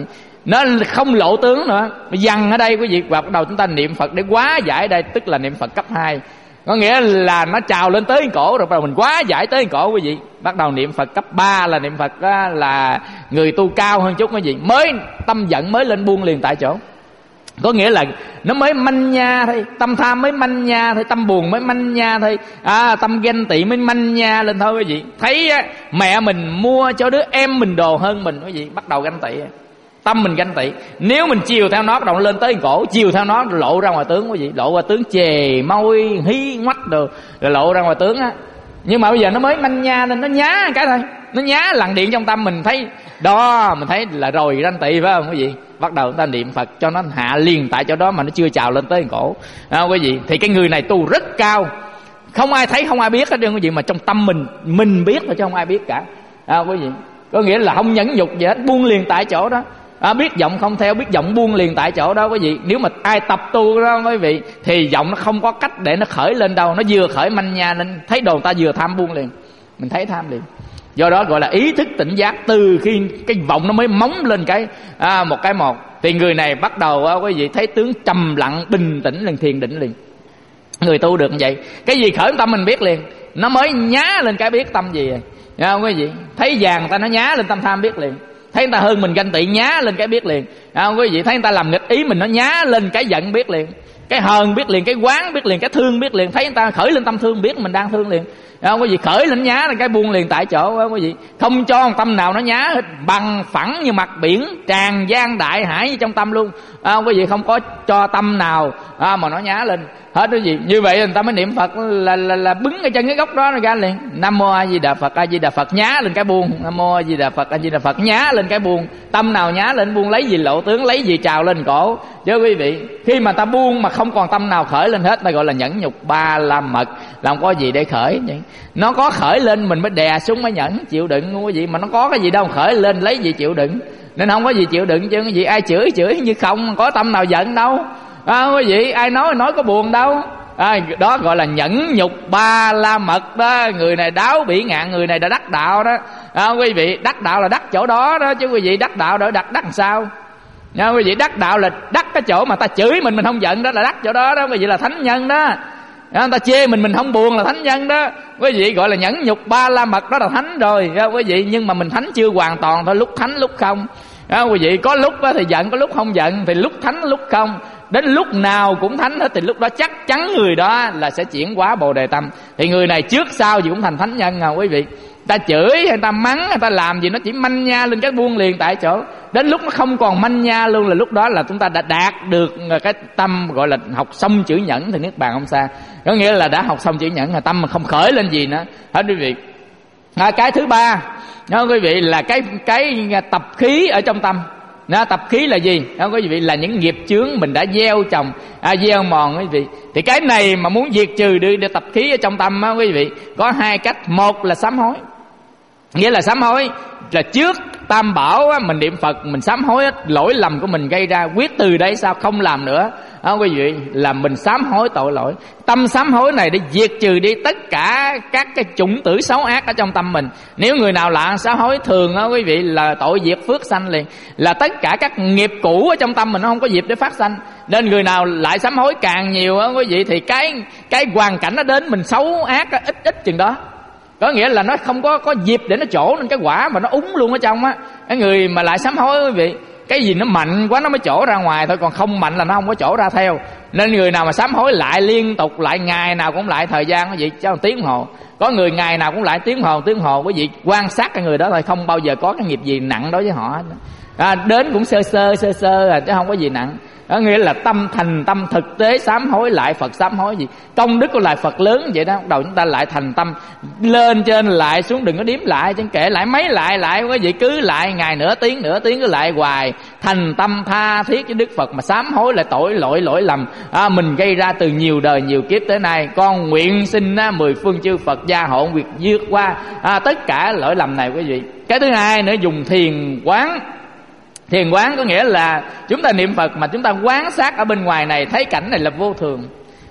nó không lộ tướng nữa. Dằn ở đây quý vị, và bắt đầu chúng ta niệm Phật để hóa giải đây, tức là niệm Phật cấp hai. Có nghĩa là nó trào lên tới cổ rồi bắt đầu mình hóa giải tới cổ quý vị. Bắt đầu niệm Phật cấp ba là niệm Phật đó, là người tu cao hơn chút quý vị, mới tâm giận mới lên buông liền tại chỗ. Có nghĩa là nó mới manh nha thôi, tâm tham mới manh nha thôi, tâm buồn mới manh nha thôi, à, tâm ganh tị mới manh nha lên thôi quý vị. Thấy á, mẹ mình mua cho đứa em mình đồ hơn mình quý vị, bắt đầu ganh tị, tâm mình ganh tị. Nếu mình chiều theo nó bắt đầu lên tới cổ, chiều theo nó lộ ra ngoài tướng quý vị, lộ ra tướng chề môi hí ngoách đồ rồi lộ ra ngoài tướng á. Nhưng mà bây giờ nó mới manh nha nên nó nhá cái thôi, nó nhá lằn điện trong tâm mình thấy đó, mình thấy là rồi ganh tị phải không quý vị. Bắt đầu chúng ta niệm Phật cho nó hạ liền tại chỗ đó mà nó chưa trào lên tới cổ, à, quý vị. Thì cái người này tu rất cao, không ai thấy không ai biết hết trơn quý vị, mà trong tâm mình mình biết thôi chứ không ai biết cả, à, quý vị. Có nghĩa là không nhẫn nhục gì hết, buông liền tại chỗ đó, à, biết giọng không theo, biết giọng buông liền tại chỗ đó quý vị. Nếu mà ai tập tu đó quý vị thì giọng nó không có cách để nó khởi lên đâu, nó vừa khởi manh nha nên thấy đồ ta vừa tham buông liền, mình thấy tham liền. Do đó gọi là ý thức tỉnh giác, từ khi cái vọng nó mới móng lên cái à, một cái một thì người này bắt đầu à, quý vị thấy tướng trầm lặng bình tĩnh liền, thiền định liền. Người tu được như vậy, cái gì khởi tâm mình biết liền, nó mới nhá lên cái biết tâm gì rồi, nghe không quý vị. Thấy vàng ta nó nhá lên tâm tham biết liền, thấy người ta hơn mình ganh tị nhá lên cái biết liền, nghe không quý vị. Thấy người ta làm nghịch ý mình nó nhá lên cái giận biết liền, cái hờn biết liền, cái quán biết liền, cái thương biết liền. Thấy người ta khởi lên tâm thương biết mình đang thương liền, không có gì. Khởi lên nhá là cái buông liền tại chỗ, không có gì. Không cho một tâm nào nó nhá hết, bằng phẳng như mặt biển, tràn gian đại hải trong tâm luôn, không có gì. Không có cho tâm nào à, mà nó nhá lên hết cái gì. Như vậy người ta mới niệm Phật là là, là bứng ở chân cái gốc đó nó ra liền. Nam mô A Di Đà Phật, A Di Đà Phật nhá lên cái buông, Nam mô A Di Đà Phật, A Di Đà Phật nhá lên cái buông. Tâm nào nhá lên buông, lấy gì lộ tướng, lấy gì trào lên cổ chứ quý vị. Khi mà ta buông mà không còn tâm nào khởi lên hết, ta gọi là nhẫn nhục ba la mật, làm có gì để khởi vậy. Nó có khởi lên mình mới đè xuống mới nhẫn chịu đựng quý vị, mà nó có cái gì đâu khởi lên lấy gì chịu đựng. Nên không có gì chịu đựng chứ, cái gì ai chửi chửi như không có tâm nào giận đâu, à, quý vị. Ai nói nói có buồn đâu, à, đó gọi là nhẫn nhục ba la mật đó. Người này đáo bỉ ngạn, người này đã đắc đạo đó, à, quý vị. Đắc đạo là đắc chỗ đó đó chứ quý vị. Đắc đạo đỡ đắc đắc làm sao nha quý vị. Đắc đạo là đắc cái chỗ mà ta chửi mình mình không giận đó, là đắc chỗ đó đó quý vị, là thánh nhân đó. Người ta chê mình mình không buồn là thánh nhân đó quý vị, gọi là nhẫn nhục ba la mật, đó là thánh rồi quý vị. Nhưng mà mình thánh chưa hoàn toàn thôi, lúc thánh lúc không đó, quý vị. Có lúc thì giận, có lúc không giận, thì lúc thánh lúc không. Đến lúc nào cũng thánh hết thì lúc đó chắc chắn người đó là sẽ chuyển hóa Bồ Đề tâm. Thì người này trước sau gì cũng thành thánh nhân à quý vị. Ta chửi hay ta mắng hay ta làm gì nó chỉ manh nha lên cái buông liền tại chỗ. Đến lúc nó không còn manh nha luôn là lúc đó là chúng ta đã đạt được cái tâm gọi là học xong chữ nhẫn thì niết bàn không xa. Có nghĩa là đã học xong chữ nhẫn là tâm mà không khởi lên gì nữa hết quý vị. À, cái thứ ba đó quý vị là cái cái tập khí ở trong tâm. Nó tập khí là gì? Đó quý vị, là những nghiệp chướng mình đã gieo trồng, à, gieo mòn quý vị. Thì cái này mà muốn diệt trừ đi để tập khí ở trong tâm đó quý vị, có hai cách. Một là sám hối, nghĩa là sám hối là trước tam bảo á, mình niệm Phật mình sám hối hết lỗi lầm của mình gây ra, quyết từ đấy sao không làm nữa đó quý vị, là mình sám hối tội lỗi. Tâm sám hối này để diệt trừ đi tất cả các cái chủng tử xấu ác ở trong tâm mình. Nếu người nào lạ sám hối thường đó quý vị là tội diệt phước sanh liền, là tất cả các nghiệp cũ ở trong tâm mình nó không có dịp để phát sanh. Nên người nào lại sám hối càng nhiều đó quý vị thì cái cái hoàn cảnh nó đến mình xấu ác đó, ít ít chừng đó. Có nghĩa là nó không có có dịp để nó trổ lên cái quả mà nó úng luôn ở trong á. Cái người mà lại sám hối quý vị, cái gì nó mạnh quá nó mới trổ ra ngoài thôi, còn không mạnh là nó không có trổ ra theo. Nên người nào mà sám hối lại liên tục, lại ngày nào cũng lại, thời gian quý vị cho một tiếng đồng hồ. Có người ngày nào cũng lại tiếng đồng hồ tiếng đồng hồ, quý vị quan sát cái người đó thôi, không bao giờ có cái nghiệp gì nặng đối với họ. À, đến cũng sơ sơ sơ sơ à, chứ không có gì nặng. Đó nghĩa là tâm thành tâm thực tế sám hối lại Phật, sám hối gì công đức của lại Phật lớn vậy đó. Bắt đầu chúng ta lại thành tâm, lên trên lại xuống, đừng có đếm lại, chẳng kể lại mấy lại lại quý vị, cứ lại ngày nửa tiếng nửa tiếng cứ lại hoài. Thành tâm tha thiết với Đức Phật mà sám hối lại tội lỗi lỗi lầm à, mình gây ra từ nhiều đời nhiều kiếp tới nay. Con nguyện xin á, mười phương chư Phật gia hộ việc vượt qua à, tất cả lỗi lầm này quý vị. Cái thứ hai nữa, dùng thiền quán. Thiền quán có nghĩa là chúng ta niệm Phật mà chúng ta quán sát ở bên ngoài này, thấy cảnh này là vô thường,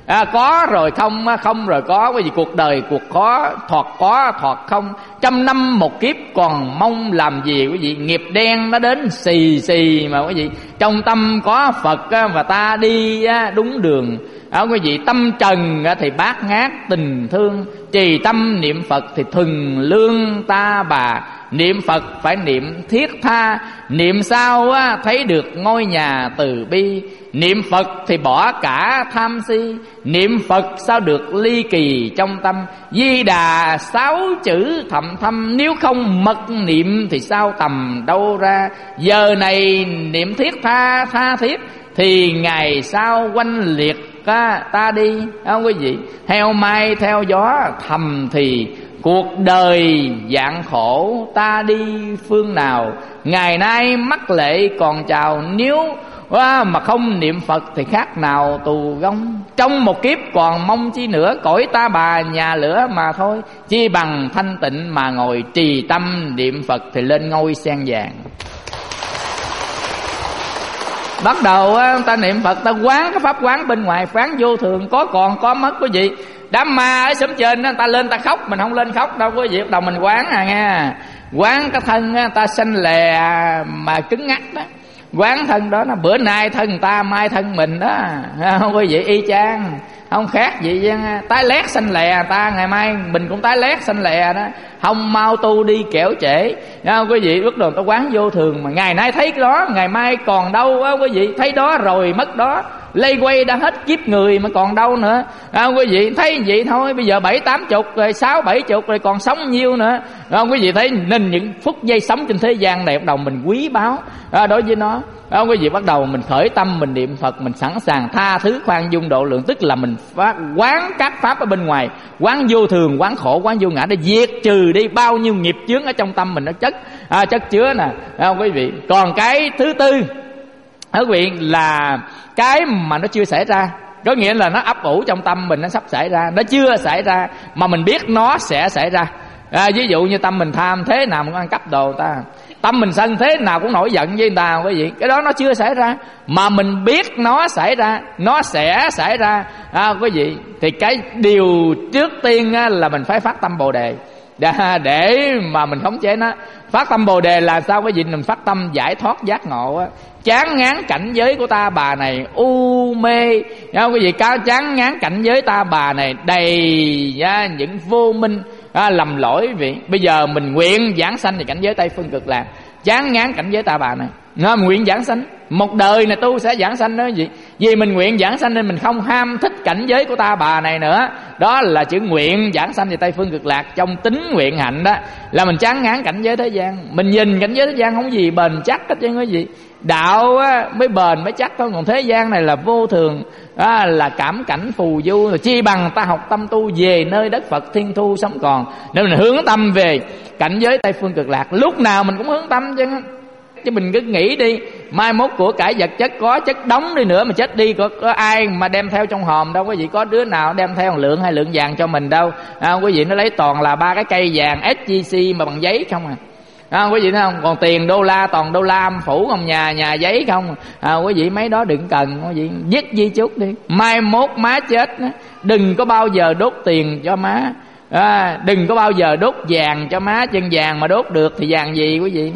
À, có rồi không, không rồi có. Cái gì cuộc đời cuộc khó, thoạt có thoạt không, trăm năm một kiếp còn mong làm gì. Quý vị, nghiệp đen nó đến xì xì mà quý vị, trong tâm có Phật và ta đi đúng đường. À, quý vị, tâm trần thì bát ngát tình thương, trì tâm niệm Phật thì thuần lương ta bà. Niệm Phật phải niệm thiết tha, niệm sao á, thấy được ngôi nhà từ bi. Niệm Phật thì bỏ cả tham si, niệm Phật sao được ly kỳ trong tâm. Di Đà sáu chữ thầm thâm, nếu không mật niệm thì sao tầm đâu ra. Giờ này niệm thiết tha tha thiết, thì ngày sau oanh liệt ta đi. Không quý vị, heo mai theo gió thầm thì, cuộc đời dạng khổ ta đi phương nào. Ngày nay mắc lệ còn chào, nếu mà không niệm Phật thì khác nào tù gông. Trong một kiếp còn mong chi nữa, cõi ta bà nhà lửa mà thôi. Chi bằng thanh tịnh mà ngồi trì tâm niệm Phật thì lên ngôi sen vàng. Bắt đầu ta niệm Phật, ta quán cái pháp quán bên ngoài, quán vô thường, có còn có mất quý vị. Đám ma ở xóm trên đó, ta lên ta khóc, mình không lên khóc đâu quý vị. Bắt đầu mình quán à nghe, quán cái thân ta xanh lè mà cứng ngắc đó. Quán thân đó, nó bữa nay thân ta mai thân mình đó, không quý vị, y chang, không khác gì chứ. Tái lét xanh lè ta, ngày mai mình cũng tái lét xanh lè đó. Không mau tu đi kẻo trễ, không quý vị. Bắt đầu ta quán vô thường, mà ngày nay thấy cái đó, ngày mai còn đâu á quý vị. Thấy đó rồi mất đó, lây quay đã hết kiếp người mà còn đâu nữa. Không quý vị, thấy vậy thôi. Bây giờ bảy tám chục rồi, sáu bảy chục rồi, còn sống nhiêu nữa. Không quý vị thấy, nên những phút giây sống trên thế gian này bắt đầu mình quý báu à, đối với nó. Không quý vị, bắt đầu mình khởi tâm, mình niệm Phật, mình sẵn sàng tha thứ khoan dung độ lượng. Tức là mình phát quán các pháp ở bên ngoài, quán vô thường, quán khổ, quán vô ngã, để diệt trừ đi bao nhiêu nghiệp chướng ở trong tâm mình nó chất à, chất chứa nè. Không quý vị, còn cái thứ tư quý vị là cái mà nó chưa xảy ra, có nghĩa là nó ấp ủ trong tâm mình, nó sắp xảy ra, nó chưa xảy ra mà mình biết nó sẽ xảy ra. À, ví dụ như tâm mình tham, thế nào cũng ăn cắp đồ người ta. Tâm mình sân, thế nào cũng nổi giận với người ta. Quý vị, cái đó nó chưa xảy ra mà mình biết nó xảy ra, nó sẽ xảy ra à, quý vị. Thì cái điều trước tiên á, là mình phải phát tâm Bồ Đề để mà mình khống chế nó. Phát tâm Bồ Đề là sao quý vị? Mình phát tâm giải thoát giác ngộ á. Chán ngán cảnh giới của ta bà này u mê, quý vị, cao chán ngán cảnh giới ta bà này đầy à, những vô minh à, lầm lỗi quý vị. Bây giờ mình nguyện giảng sanh thì cảnh giới Tây Phương Cực Lạc, chán ngán cảnh giới ta bà này, nó nguyện giảng sanh. Một đời này tu sẽ giảng sanh đó gì. Vì mình nguyện giảng sanh nên mình không ham thích cảnh giới của ta bà này nữa. Đó là chữ nguyện giảng sanh về Tây Phương Cực Lạc. Trong tính nguyện hạnh đó là mình chán ngán cảnh giới thế gian. Mình nhìn cảnh giới thế gian không gì bền chắc hết chứ cái gì. Đạo á, mới bền mới chắc thôi. Còn thế gian này là vô thường á, là cảm cảnh phù du. Rồi chi bằng ta học tâm tu về nơi đất Phật thiên thu sống còn. Nên mình hướng tâm về cảnh giới Tây Phương Cực Lạc. Lúc nào mình cũng hướng tâm chứ. Chứ mình cứ nghĩ đi, mai mốt của cải vật chất có chất đóng đi nữa mà chết đi, có, có ai mà đem theo trong hòm đâu quý vị. Có đứa nào đem theo một lượng hai lượng vàng cho mình đâu à, quý vị. Nó lấy toàn là ba cái cây vàng ét giê xê mà bằng giấy không à, à quý vị thấy không. Còn tiền đô la toàn đô la âm phủ không, nhà nhà giấy không à, quý vị. Mấy đó đừng cần quý vị, dứt di chút đi. Mai mốt má chết đừng có bao giờ đốt tiền cho má à, đừng có bao giờ đốt vàng cho má. Chân vàng mà đốt được thì vàng gì quý vị?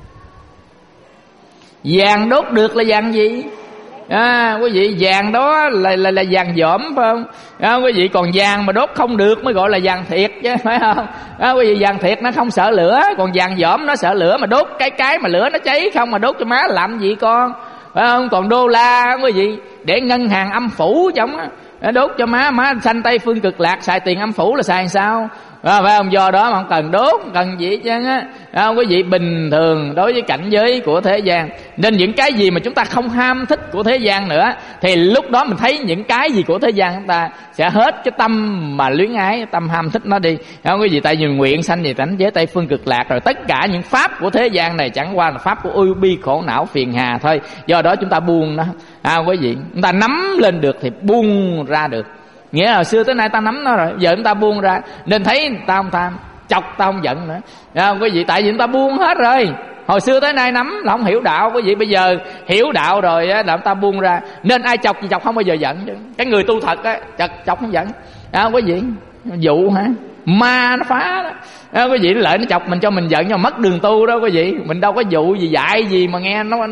Vàng đốt được là vàng gì à, quý vị? Vàng đó là là, là vàng dỏm phải không à, quý vị? Còn vàng mà đốt không được mới gọi là vàng thiệt chứ, phải không à, quý vị? Vàng thiệt nó không sợ lửa, còn vàng dỏm nó sợ lửa. Mà đốt cái cái mà lửa nó cháy không, mà đốt cho má làm gì con, phải không? Còn đô la quý vị để ngân hàng âm phủ trong á, đốt cho má, má sanh Tây Phương Cực Lạc. Xài tiền âm phủ là xài làm sao à, phải không? Do đó mà không cần đốt, không cần gì chứ á à, quý vị. Bình thường đối với cảnh giới của thế gian, nên những cái gì mà chúng ta không ham thích của thế gian nữa, thì lúc đó mình thấy những cái gì của thế gian chúng ta sẽ hết cái tâm mà luyến ái, tâm ham thích nó đi à, quý vị. Tại vì nguyện sanh về cảnh giới Tây Phương Cực Lạc rồi, tất cả những pháp của thế gian này chẳng qua là pháp của ưu bi khổ não phiền hà thôi. Do đó chúng ta buông nó à, quý vị. Chúng ta nắm lên được thì buông ra được. Nghĩa là xưa tới nay ta nắm nó rồi, giờ chúng ta buông ra. Nên thấy ta không tham, chọc ta không giận nữa à, quý vị. Tại vì chúng ta buông hết rồi Hồi xưa tới nay nắm là không hiểu đạo quý vị. Bây giờ hiểu đạo rồi á, là ta buông ra. Nên ai chọc gì chọc không bao giờ giận chứ. Cái người tu thật á, chọc, chọc không giận à, quý vị. Dụ hả? Ma nó phá đó à, quý vị. Lợi nó chọc mình cho mình giận, nhưng mà mất đường tu đó quý vị. Mình đâu có dụ gì dạy gì mà nghe nó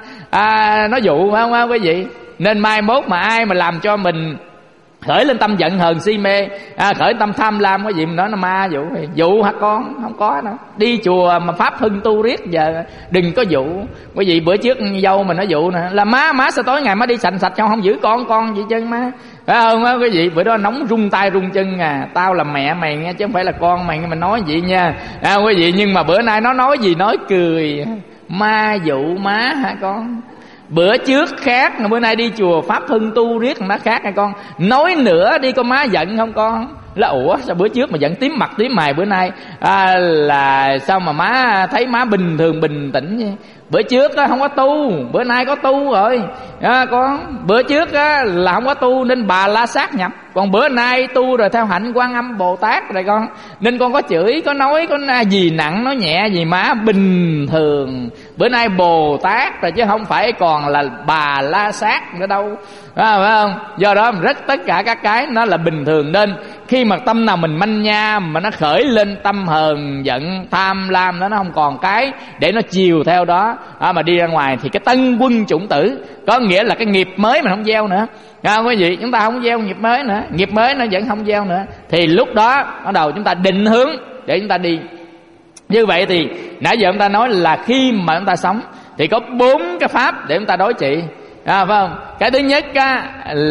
à, nó dụ phải không á quý vị. Nên mai mốt mà ai mà làm cho mình khởi lên tâm giận hờn si mê, à, khởi tâm tham lam, cái gì mình nói nó ma dụ. Dụ hả con? Không có đâu. Đi chùa mà pháp hưng tu riết, giờ đừng có dụ. Quý vị bữa trước dâu mình nói dụ nè, là má má sao tối ngày má đi sành sạch sao không giữ con con vậy chân má, phải không á quý vị. Bữa đó nóng rung tay rung chân à, tao là mẹ mày nghe chứ không phải là con mày, mình nói vậy nha à, quý vị. Nhưng mà bữa nay nó nói gì nói cười, ma dụ má hả con? Bữa trước khác, bữa nay đi chùa pháp hưng tu riết nó khác hả con? Nói nữa đi con má giận không con? Là ủa sao bữa trước mà giận tím mặt tím mày, bữa nay à, là sao mà má thấy má bình thường bình tĩnh vậy? Bữa trước á, không có tu, bữa nay có tu rồi à, con. Bữa trước á, là không có tu nên bà la sát nhập, còn bữa nay tu rồi theo hạnh Quan Âm Bồ Tát rồi con. Nên con có chửi, có nói, có gì nặng, nói nhẹ gì má bình thường. Bữa nay Bồ Tát rồi chứ không phải còn là bà la sát nữa đâu à, phải không? Do đó rất tất cả các cái nó là bình thường. Nên khi mà tâm nào mình manh nha mà nó khởi lên tâm hờn giận tham lam đó, nó không còn cái để nó chiều theo đó à, mà đi ra ngoài thì cái tân quân chủng tử, có nghĩa là cái nghiệp mới mình không gieo nữa à, quý vị. Chúng ta không gieo nghiệp mới nữa, nghiệp mới nó vẫn không gieo nữa, thì lúc đó bắt đầu chúng ta định hướng để chúng ta đi. Như vậy thì nãy giờ chúng ta nói là khi mà chúng ta sống thì có bốn cái pháp để chúng ta đối trị à, phải không? Cái thứ nhất á,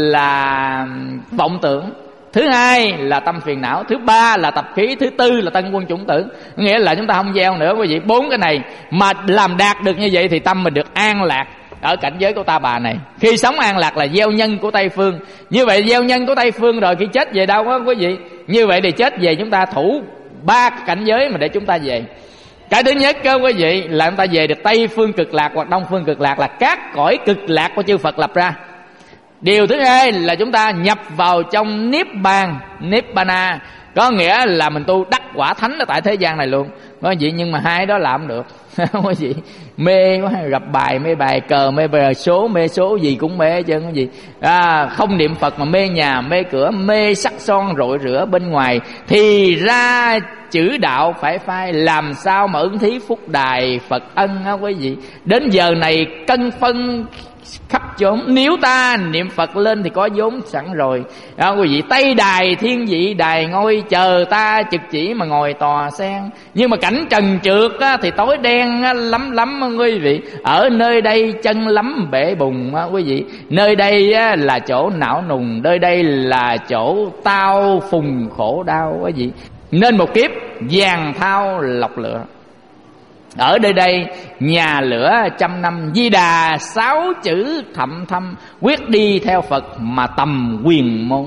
là vọng tưởng. Thứ hai là tâm phiền não. Thứ ba là tập khí. Thứ tư là tân quân chủng tử. Nghĩa là chúng ta không gieo nữa quý vị. Bốn cái này mà làm đạt được như vậy thì tâm mình được an lạc ở cảnh giới của ta bà này. Khi sống an lạc là gieo nhân của Tây Phương. Như vậy gieo nhân của Tây Phương rồi khi chết về đâu đó quý vị. Như vậy thì chết về chúng ta thủ ba cảnh giới mà để chúng ta về. Cái thứ nhất đó, quý vị, là chúng ta về được Tây Phương Cực Lạc hoặc Đông Phương Cực Lạc, là các cõi cực lạc của chư Phật lập ra. Điều thứ hai là chúng ta nhập vào trong Niết Bàn, Nibbana, có nghĩa là mình tu đắc quả thánh ở tại thế gian này luôn. Có gì nhưng mà hai đó làm không được. Có gì mê quá, gặp bài mê bài cờ mê bài số mê số gì cũng mê hết trơn. Cái gì à, không niệm Phật mà mê nhà mê cửa, mê sắc son rội rửa bên ngoài, thì ra chữ đạo phải phai, làm sao mà ứng thí phúc đài Phật ân á quý vị. Đến giờ này cân phân khắp chốn, nếu ta niệm Phật lên thì có vốn sẵn rồi à, quý vị. Tây đài thiên vị đài ngôi, chờ ta trực chỉ mà ngồi tòa sen. Nhưng mà cảnh trần trượt á, thì tối đen á, lắm lắm á, quý vị. Ở nơi đây chân lắm bể bùng á, quý vị. Nơi đây á, là chỗ não nùng, nơi đây là chỗ tao phùng khổ đau quý vị. Nên một kiếp vàng thao lọc lửa. Ở nơi đây nhà lửa trăm năm, Di Đà sáu chữ thậm thâm, quyết đi theo Phật mà tầm quyền môn.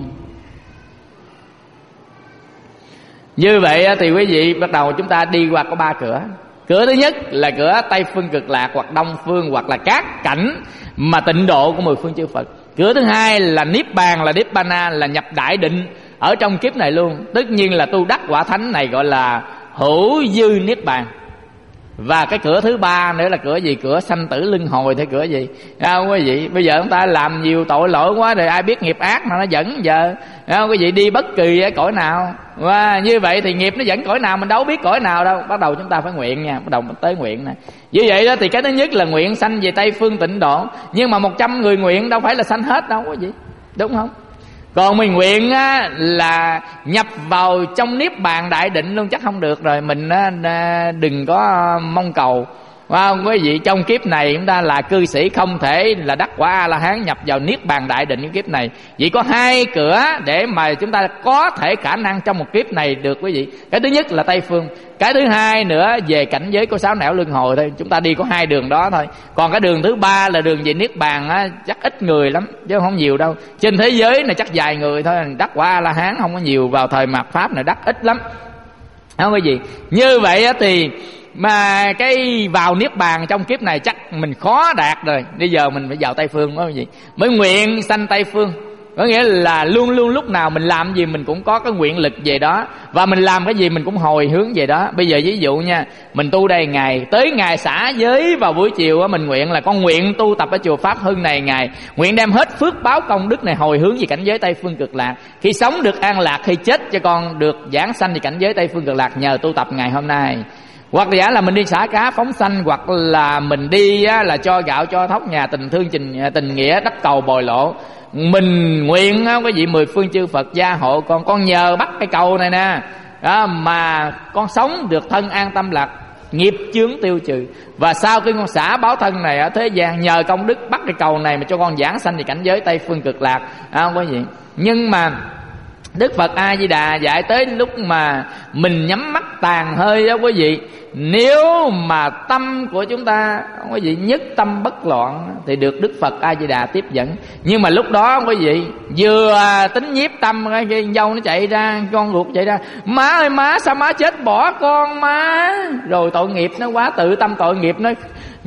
Như vậy thì quý vị bắt đầu chúng ta đi qua có ba cửa. Cửa thứ nhất là cửa Tây Phương Cực Lạc hoặc Đông Phương, hoặc là các cảnh mà tịnh độ của mười phương chư Phật. Cửa thứ hai là Niết Bàn, là Nibbana, là nhập đại định ở trong kiếp này luôn. Tất nhiên là tu đắc quả thánh này gọi là hữu dư Niết Bàn. Và cái cửa thứ ba nữa là cửa gì? Cửa sanh tử luân hồi thì cửa gì? Không quý vị, bây giờ chúng ta làm nhiều tội lỗi quá rồi, ai biết nghiệp ác mà nó dẫn giờ không quý vị đi bất kỳ ở cõi nào. Và như vậy thì nghiệp nó dẫn cõi nào mình đâu biết cõi nào đâu. Bắt đầu chúng ta phải nguyện nha, bắt đầu mình tới nguyện nè. Như vậy đó thì cái thứ nhất là nguyện sanh về Tây Phương tịnh độ. Nhưng mà một trăm người nguyện đâu phải là sanh hết đâu quý vị, đúng không? Còn mình nguyện á, là nhập vào trong Niết Bàn đại định luôn chắc không được rồi. Mình á, đừng có mong cầu. Wow, quý vị, trong kiếp này chúng ta là cư sĩ không thể là đắc quả A-la-hán nhập vào Niết Bàn đại định trong kiếp này. Chỉ có hai cửa để mà chúng ta có thể khả năng trong một kiếp này được quý vị. Cái thứ nhất là Tây Phương. Cái thứ hai nữa về cảnh giới của sáu nẻo luân hồi thôi. Chúng ta đi có hai đường đó thôi. Còn cái đường thứ ba là đường về Niết Bàn á, chắc ít người lắm chứ không nhiều đâu. Trên thế giới này chắc vài người thôi. Đắc quả A-la-hán không có nhiều, vào thời mạt Pháp này đắc ít lắm. Không có gì. Như vậy á thì mà cái vào Niết Bàn trong kiếp này chắc mình khó đạt rồi. Bây giờ mình phải vào Tây Phương đó quý vị. Mới nguyện sanh Tây Phương Có nghĩa là luôn luôn lúc nào mình làm gì mình cũng có cái nguyện lực về đó, và mình làm cái gì mình cũng hồi hướng về đó. Bây giờ ví dụ nha, mình tu đây ngày, tới ngày xả giới vào buổi chiều á, mình nguyện là con nguyện tu tập ở chùa Pháp Hưng này ngày, nguyện đem hết phước báo công đức này hồi hướng về cảnh giới Tây Phương Cực Lạc. Khi sống được an lạc, khi chết cho con được giảng sanh về cảnh giới Tây Phương Cực Lạc nhờ tu tập ngày hôm nay. Hoặc giả là mình đi xả cá phóng sanh, hoặc là mình đi á, là cho gạo cho thóc nhà tình thương tình, tình nghĩa đắp cầu bồi lộ. Mình nguyện á, cái vị mười phương chư Phật gia hộ con, con nhờ bắt cái cầu này nè đó, mà con sống được thân an tâm lạc, nghiệp chướng tiêu trừ. Và sau khi con xả báo thân này ở thế gian, nhờ công đức bắt cái cầu này mà cho con giảng sanh về cảnh giới Tây Phương Cực Lạc à, quý vị. Nhưng mà Đức Phật A Di Đà dạy tới lúc mà mình nhắm mắt tàn hơi đó quý vị, nếu mà tâm của chúng ta quý vị nhất tâm bất loạn thì được Đức Phật A Di Đà tiếp dẫn. Nhưng mà lúc đó quý vị vừa tính nhiếp tâm, cái dâu nó chạy ra, con ruột chạy ra, má ơi má, sao má chết bỏ con má, rồi tội nghiệp nó quá, tự tâm tội nghiệp nó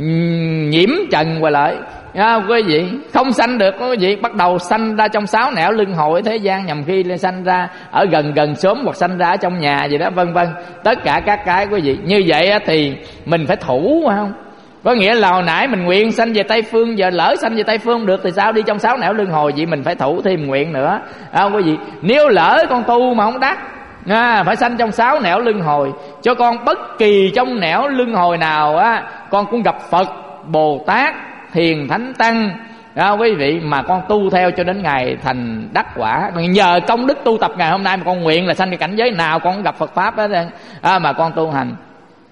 nhiễm trần qua lại. À, quý vị không sanh được quý vị, bắt đầu sanh ra trong sáu nẻo luân hồi thế gian, nhằm khi lên sanh ra ở gần gần xóm, hoặc sanh ra ở trong nhà gì đó vân vân. Tất cả các cái quý vị như vậy thì mình phải thủ phải không? Có nghĩa là hồi nãy mình nguyện sanh về Tây Phương, giờ lỡ sanh về Tây Phương được thì sao, đi trong sáu nẻo luân hồi vậy mình phải thủ thêm nguyện nữa à, quý vị. Nếu lỡ con tu mà không đắc à, phải sanh trong sáu nẻo luân hồi, cho con bất kỳ trong nẻo luân hồi nào á, con cũng gặp Phật, Bồ Tát, Thiền Thánh Tăng à, quý vị, mà con tu theo cho đến ngày thành đắc quả. Nhờ công đức tu tập ngày hôm nay mà con nguyện là sanh cái cảnh giới nào con cũng gặp Phật Pháp đó à, mà con tu hành.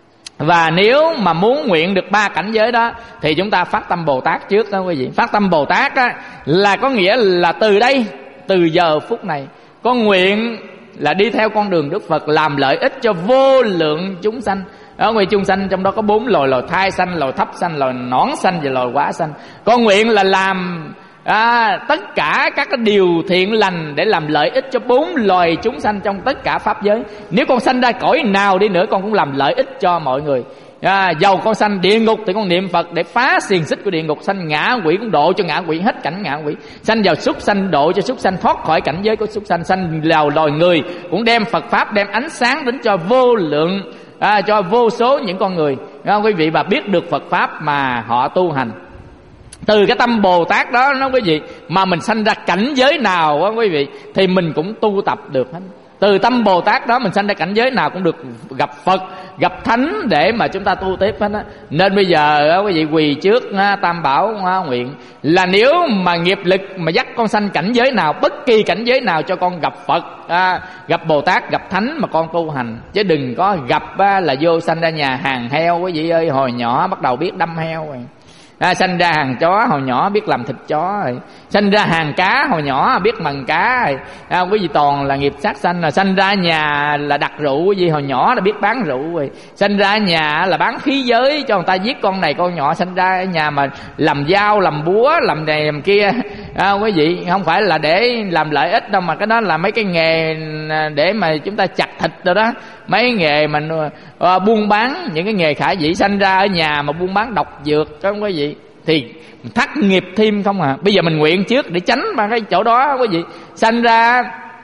Và nếu mà muốn nguyện được ba cảnh giới đó thì chúng ta phát tâm Bồ Tát trước đó quý vị. Phát tâm Bồ Tát á, là có nghĩa là từ đây, từ giờ phút này con nguyện là đi theo con đường Đức Phật, làm lợi ích cho vô lượng chúng sanh. Ở ngoài chúng sanh trong đó có bốn loài: loài thai sanh, loài thấp sanh, loài nõn sanh và loài quả sanh. Con nguyện là làm à, tất cả các cái điều thiện lành để làm lợi ích cho bốn loài chúng sanh trong tất cả pháp giới. Nếu con sanh ra cõi nào đi nữa con cũng làm lợi ích cho mọi người. À, dầu con sanh địa ngục thì con niệm Phật để phá xiềng xích của địa ngục, sanh ngạ quỷ cũng độ cho ngạ quỷ hết cảnh ngạ quỷ, sanh vào súc sanh độ cho súc sanh thoát khỏi cảnh giới của súc sanh, sanh vào loài người cũng đem Phật pháp, đem ánh sáng đến cho vô lượng à, cho vô số những con người à, quý vị, và biết được Phật pháp mà họ tu hành. Từ cái tâm Bồ Tát đó nó quý vị, mà mình sanh ra cảnh giới nào đó, quý vị, thì mình cũng tu tập được hết. Từ tâm Bồ Tát đó mình sanh ra cảnh giới nào cũng được gặp Phật, gặp Thánh để mà chúng ta tu tiếp hết á. Nên bây giờ quý vị quỳ trước Tam Bảo nguyện là nếu mà nghiệp lực mà dắt con sanh cảnh giới nào, bất kỳ cảnh giới nào, cho con gặp Phật, à, gặp Bồ Tát, gặp Thánh mà con tu hành. Chứ đừng có gặp à, là vô sanh ra nhà hàng heo quý vị ơi. Hồi nhỏ bắt đầu biết đâm heo rồi à, sanh ra hàng chó hồi nhỏ biết làm thịt chó rồi, sanh ra hàng cá hồi nhỏ biết mần cá rồi à, quý vị toàn là nghiệp sát sanh. Rồi sanh ra nhà là đặt rượu quý vị, hồi nhỏ là biết bán rượu rồi, sanh ra nhà là bán khí giới cho người ta giết con này con nhỏ, sanh ra nhà mà làm dao, làm búa, làm này làm kia à, quý vị, không phải là để làm lợi ích đâu, mà cái đó là mấy cái nghề để mà chúng ta chặt thịt rồi đó, mấy nghề mà uh, buôn bán, những cái nghề khả dĩ. Sanh ra ở nhà mà buôn bán độc dược đó quý vị thì thắt nghiệp thêm không à. Bây giờ mình nguyện trước để tránh ba cái chỗ đó quý vị. Sanh ra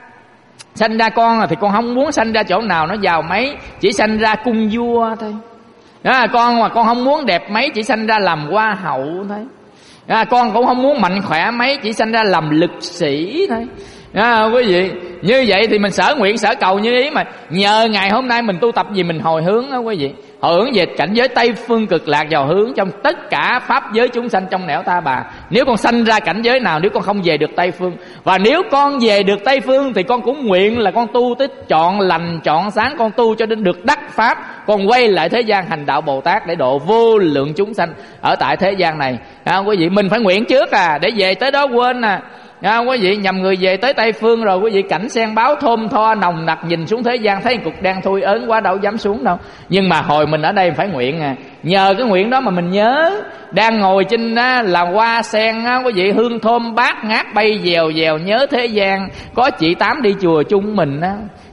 sanh ra con thì con không muốn sanh ra chỗ nào nó giàu mấy, chỉ sanh ra cung vua thôi à, con mà con không muốn đẹp mấy, chỉ sanh ra làm hoa hậu thôi à, con cũng không muốn mạnh khỏe mấy, chỉ sanh ra làm lực sĩ thôi à, quý vị. Như vậy thì mình sở nguyện sở cầu như ý, mà nhờ ngày hôm nay mình tu tập gì mình hồi hướng đó quý vị, hồi hướng về cảnh giới Tây Phương Cực Lạc, vào hướng trong tất cả pháp giới chúng sanh trong nẻo ta bà. Nếu con sanh ra cảnh giới nào, nếu con không về được Tây Phương, và nếu con về được Tây Phương thì con cũng nguyện là con tu tới chọn lành chọn sáng, con tu cho đến được đắc pháp, con quay lại thế gian hành đạo Bồ Tát để độ vô lượng chúng sanh ở tại thế gian này à, quý vị. Mình phải nguyện trước à, để về tới đó quên à à, quý vị, nhầm người về tới Tây Phương rồi quý vị, cảnh sen báo thơm tho nồng nặc, nhìn xuống thế gian thấy cục đen thui ớn quá đâu dám xuống đâu. Nhưng mà hồi mình ở đây phải nguyện à, nhờ cái nguyện đó mà mình nhớ đang ngồi trên á, là hoa sen á, quý vị, hương thơm bát ngát bay dèo dèo, nhớ thế gian có chị Tám đi chùa chung mình á,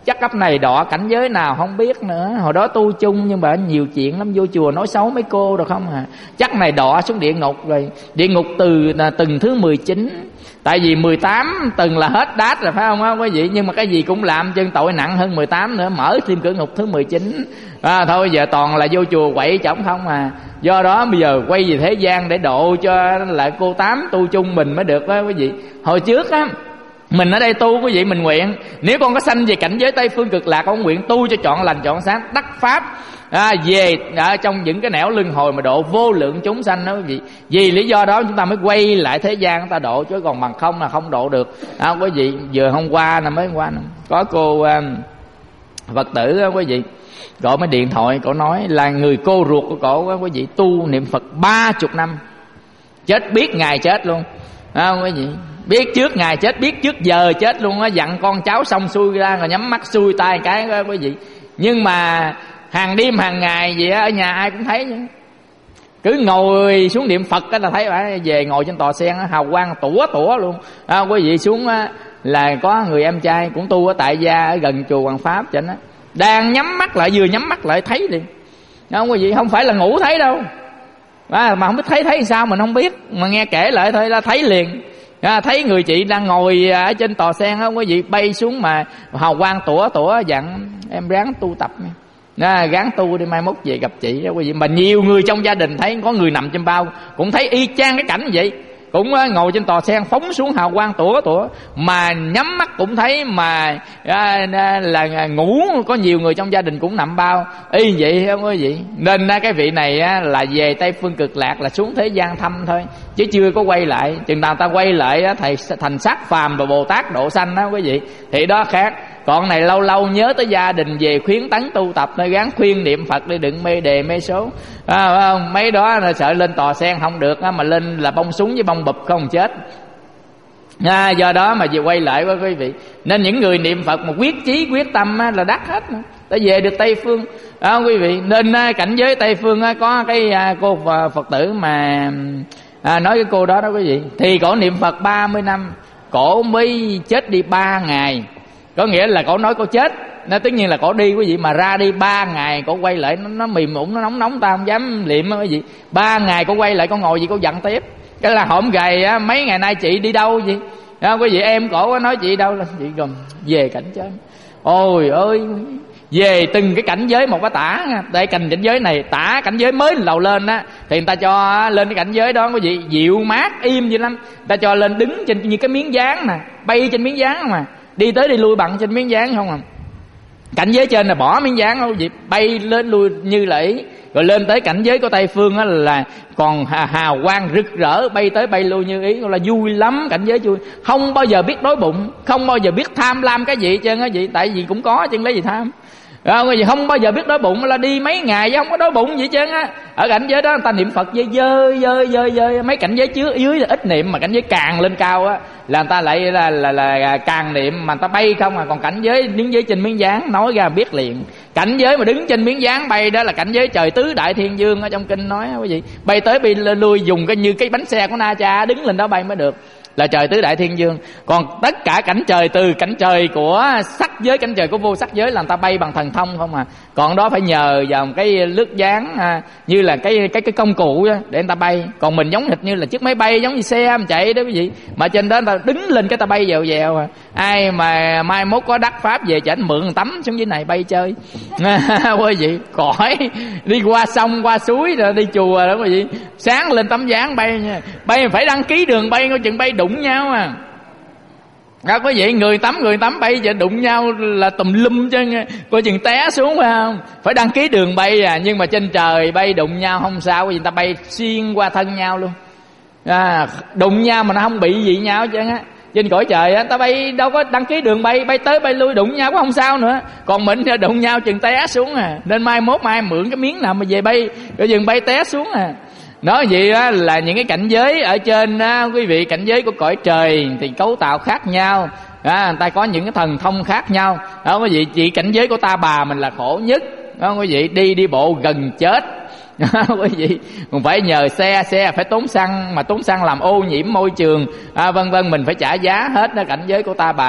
chắc cấp này đọa cảnh giới nào không biết nữa. Hồi đó tu chung nhưng mà nhiều chuyện lắm, vô chùa nói xấu mấy cô rồi không à. Chắc này đọa xuống địa ngục rồi. Địa ngục từ từng thứ mười chín. Tại vì mười tám từng là hết đát rồi phải không á quý vị? Nhưng mà cái gì cũng làm chân tội nặng hơn mười tám nữa, mở thêm cửa ngục thứ mười chín. À, thôi giờ toàn là vô chùa quậy chổng không à. Do đó bây giờ quay về thế gian để độ cho lại cô Tám tu chung mình mới được đó quý vị. Hồi trước á, mình ở đây tu quý vị, mình nguyện nếu con có sanh về cảnh giới Tây Phương Cực Lạc, con nguyện tu cho trọn lành trọn sáng đắc pháp à, về ở trong những cái nẻo luân hồi mà độ vô lượng chúng sanh đó quý vị. Vì lý do đó chúng ta mới quay lại thế gian chúng ta độ, chứ còn bằng không là không độ được à, quý vị. Vừa hôm qua là mới hôm qua nè, có cô uh, Phật tử đó, quý vị, cổ mới điện thoại, cổ nói là người cô ruột của cổ quý vị tu niệm Phật ba chục năm, chết biết ngày chết luôn à, quý vị. Biết trước ngày chết, biết trước giờ chết luôn á, dặn con cháu xong xuôi ra rồi nhắm mắt xuôi tay cái đó quý vị. Nhưng mà hàng đêm hàng ngày vậy á, ở nhà ai cũng thấy vậy. Cứ ngồi xuống niệm Phật cái là thấy phải về ngồi trên tòa sen hào quang tủa tủa luôn à, quý vị. Xuống á, là có người em trai cũng tu ở tại gia ở gần chùa Hoàng Pháp chảnh á, đang nhắm mắt lại, vừa nhắm mắt lại thấy liền không quý vị, không phải là ngủ thấy đâu à, mà không biết thấy thấy sao mình không biết, mà nghe kể lại thôi là thấy liền à, thấy người chị đang ngồi ở trên tòa sen đó quý vị, bay xuống mà hào quang tủa tủa, dặn em ráng tu tập à, ráng tu đi mai mốt về gặp chị đó quý vị. Mà nhiều người trong gia đình thấy có người nằm trên bao cũng thấy y chang cái cảnh vậy, cũng ngồi trên tòa sen phóng xuống hào quang tủa tủa, mà nhắm mắt cũng thấy, mà à, là ngủ. Có nhiều người trong gia đình cũng nằm bao y vậy không quý vị. Nên cái vị này á, là về Tây Phương Cực Lạc là xuống thế gian thăm thôi, chứ chưa có quay lại. Chừng nào ta quay lại á, thầy thành sắc phàm và Bồ Tát độ sanh đó quý vị, thì đó khác. Còn này lâu lâu nhớ tới gia đình về khuyến tấn tu tập, nơi gắng khuyên niệm Phật đi, đừng mê đề mê số à, không? Mấy đó là sợ lên tòa sen không được á, mà lên là bông súng với bông bụp không chết à, do đó mà về quay lại với quý vị. Nên những người niệm Phật mà quyết chí quyết tâm á, là đắc hết nữa, đã về được Tây Phương à, quý vị. Nên à, cảnh giới Tây Phương á, có cái à, cô Phật tử mà à, nói cái cô đó đó quý vị, thì cổ niệm Phật ba mươi năm, cổ mới chết đi ba ngày. Có nghĩa là cổ nói cổ chết, nó tất nhiên là cổ đi quý vị, mà ra đi ba ngày cổ quay lại, nó, nó mềm ủng, nó nóng nóng, ta không dám liệm quý vị. Ba ngày cổ quay lại, cổ ngồi gì cổ giận tiếp. Cái là hổm gầy á, mấy ngày nay chị đi đâu vậy đó, quý vị. Em cổ nói chị đâu, là chị gồm về cảnh giới. Ôi ơi, về từng cái cảnh giới một cái tả. Để cảnh giới này tả cảnh giới mới lầu lên á, thì người ta cho lên cái cảnh giới đó quý vị, dịu mát im vậy lắm. Người ta cho lên đứng trên như cái miếng dán nè, bay trên miếng dán mà đi tới đi lui bằng trên miếng dán không à. Cảnh giới trên là bỏ miếng dán không gì, bay lên lui như lẫy. Rồi lên tới cảnh giới của Tây Phương á là còn hào quang rực rỡ, bay tới bay lui như ý, là vui lắm. Cảnh giới vui, không bao giờ biết đói bụng, không bao giờ biết tham lam cái gì trơn á vậy. Tại vì cũng có chứ lấy gì tham không, cái gì không bao giờ biết đói bụng, là đi mấy ngày chứ không có đói bụng gì trơn á. Ở cảnh giới đó người ta niệm Phật dơ dơ dơ dơ dơ. Mấy cảnh giới trước dưới là ít niệm, mà cảnh giới càng lên cao á là người ta lại là, là, là, là càng niệm, mà người ta bay không à. Còn cảnh giới đứng dưới trên miếng dán nói ra biết liền. Cảnh giới mà đứng trên miếng dán bay đó là cảnh giới trời tứ đại thiên dương, ở trong kinh nói quý vị. Bay tới bay lui dùng cái như cái bánh xe của Na Cha, đứng lên đó bay mới được, là trời tứ đại thiên dương. Còn tất cả cảnh trời, từ cảnh trời của sắc giới, cảnh trời của vô sắc giới là người ta bay bằng thần thông không à. Còn đó phải nhờ vào một cái lướt dáng à, như là cái cái cái công cụ đó, để người ta bay. Còn mình giống hệt như là chiếc máy bay, giống như xe mà chạy đó quý vị, mà trên đó người ta đứng lên cái ta bay dèo dèo à. Ai mà mai mốt có đắc pháp về chảnh mượn tắm xuống dưới này bay chơi quý vị, khỏi đi qua sông qua suối rồi đi chùa đó quý vị. Sáng lên tấm dáng bay nha, bay phải đăng ký đường bay, coi chừng bay đụng nhau à. Đó quý vị, người tắm người tắm bay vậy đụng nhau là tùm lum chứ, coi chừng té xuống phải không. Phải đăng ký đường bay à. Nhưng mà trên trời bay đụng nhau không sao, vì người ta bay xuyên qua thân nhau luôn à, đụng nhau mà nó không bị gì nhau chứ á. Trên cõi trời á, ta bay đâu có đăng ký đường bay, bay tới bay lui đụng nhau cũng không sao nữa. Còn mình đụng nhau chừng té xuống à. Nên mai mốt mai mượn cái miếng nào mà về bay, coi chừng bay té xuống à. Nói vậy đó là những cái cảnh giới ở trên á, quý vị. Cảnh giới của cõi trời thì cấu tạo khác nhau à, người ta có những cái thần thông khác nhau đó quý vị. Chỉ cảnh giới của Ta Bà mình là khổ nhất đó quý vị, đi đi bộ gần chết quý vị, còn phải nhờ xe, xe phải tốn xăng, mà tốn xăng làm ô nhiễm môi trường à, vân vân, mình phải trả giá hết đó cảnh giới của Ta Bà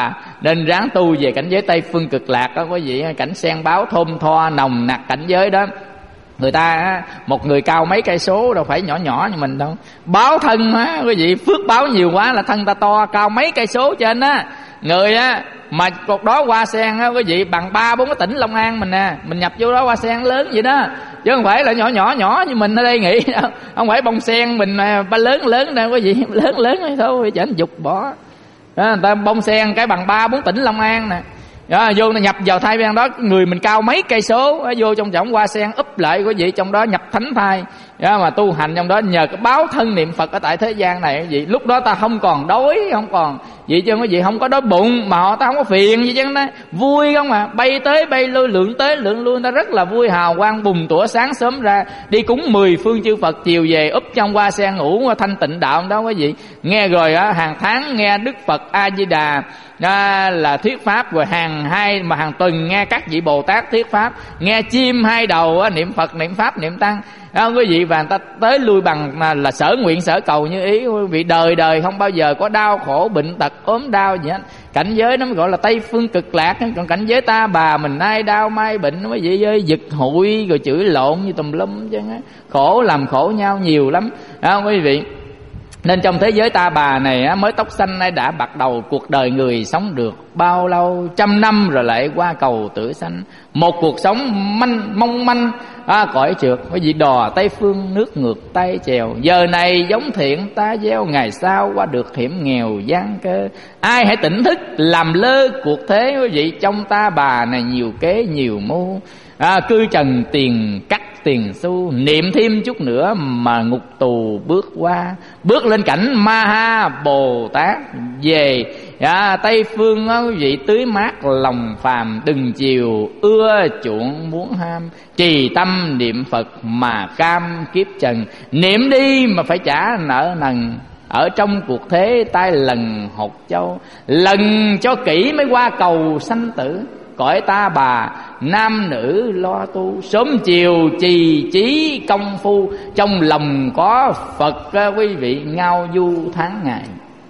Nên ráng tu về cảnh giới Tây Phương Cực Lạc đó quý vị. Cảnh sen báo thơm tho nồng nặc cảnh giới đó. Người ta một người cao mấy cây số đâu phải nhỏ nhỏ như mình đâu. Báo thân á quý vị, phước báo nhiều quá là thân ta to, cao mấy cây số trên á. Người á mà cột đó hoa sen á quý vị bằng ba bốn cái tỉnh Long An mình nè, mình nhập vô đó hoa sen lớn vậy đó, chứ không phải là nhỏ nhỏ nhỏ như mình ở đây nghĩ đâu. Không phải bông sen mình ba lớn lớn đâu quý vị, lớn lớn hay thôi chẳng dục bỏ đó, người ta bông sen cái bằng ba bốn tỉnh Long An nè. Đó, vô nhập vào thai bên đó, người mình cao mấy cây số, vô trong trọng hoa sen úp lại quý vị, trong đó nhập thánh thai đó, mà tu hành trong đó nhờ cái báo thân niệm Phật ở tại thế gian này quý vị. Lúc đó ta không còn đói, không còn vậy chứ quý vị, không có đói bụng mà họ ta không có phiền gì chứ, đó vui không mà bay tới bay lui, lượn tới lượn lui, ta rất là vui, hào quang bùng tủa. Sáng sớm ra đi cúng mười phương chư Phật, chiều về úp trong hoa sen ngủ thanh tịnh đạo đó quý vị. Nghe rồi á, hàng tháng nghe Đức Phật A Di Đà à, là thuyết pháp, rồi hàng hai mà hàng tuần nghe các vị Bồ Tát thuyết pháp, nghe chim hai đầu á, niệm Phật niệm pháp niệm tăng đó quý vị. Và người ta tới lui bằng là sở nguyện sở cầu như ý quý vị, đời đời không bao giờ có đau khổ bệnh tật ốm đau gì hết. Cảnh giới nó mới gọi là Tây Phương Cực Lạc. Còn cảnh giới ta bà mình ai đau mai bệnh quý vị ơi, giật hụi rồi chửi lộn như tùm lum chứ, khổ làm khổ nhau nhiều lắm đó quý vị. Nên trong thế giới ta bà này mới tóc xanh nay đã bắt đầu, cuộc đời người sống được bao lâu trăm năm rồi lại qua cầu tử sanh. Một cuộc sống manh mong manh à, cõi trượt quý vị, đò Tây Phương nước ngược tay chèo. Giờ này giống thiện ta gieo, ngày sau qua được hiểm nghèo gian cơ. Ai hãy tỉnh thức làm lơ cuộc thế quý vị, trong ta bà này nhiều kế nhiều mưu à, cư trần tiền cắt tiền xu, niệm thêm chút nữa mà ngục tù bước qua, bước lên cảnh Ma Ha Bồ Tát về à, Tây Phương á quý vị, tưới mát lòng phàm, đừng chiều ưa chuộng muốn ham, trì tâm niệm Phật mà cam kiếp trần, niệm đi mà phải trả nợ nần. Ở trong cuộc thế tay lần hột châu, lần cho kỹ mới qua cầu sanh tử. Cõi ta bà nam nữ lo tu, sớm chiều trì trí công phu, trong lòng có Phật quý vị, ngao du tháng ngày.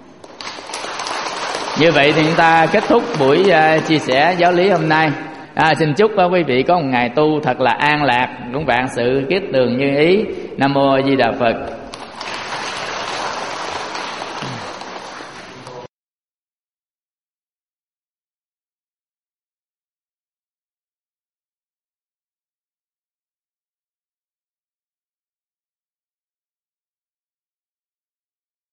Như vậy thì chúng ta kết thúc buổi uh, chia sẻ giáo lý hôm nay. À, xin chúc uh, quý vị có một ngày tu thật là an lạc, cũng vạn sự kiết tường như ý. Nam mô A Di Đà Phật.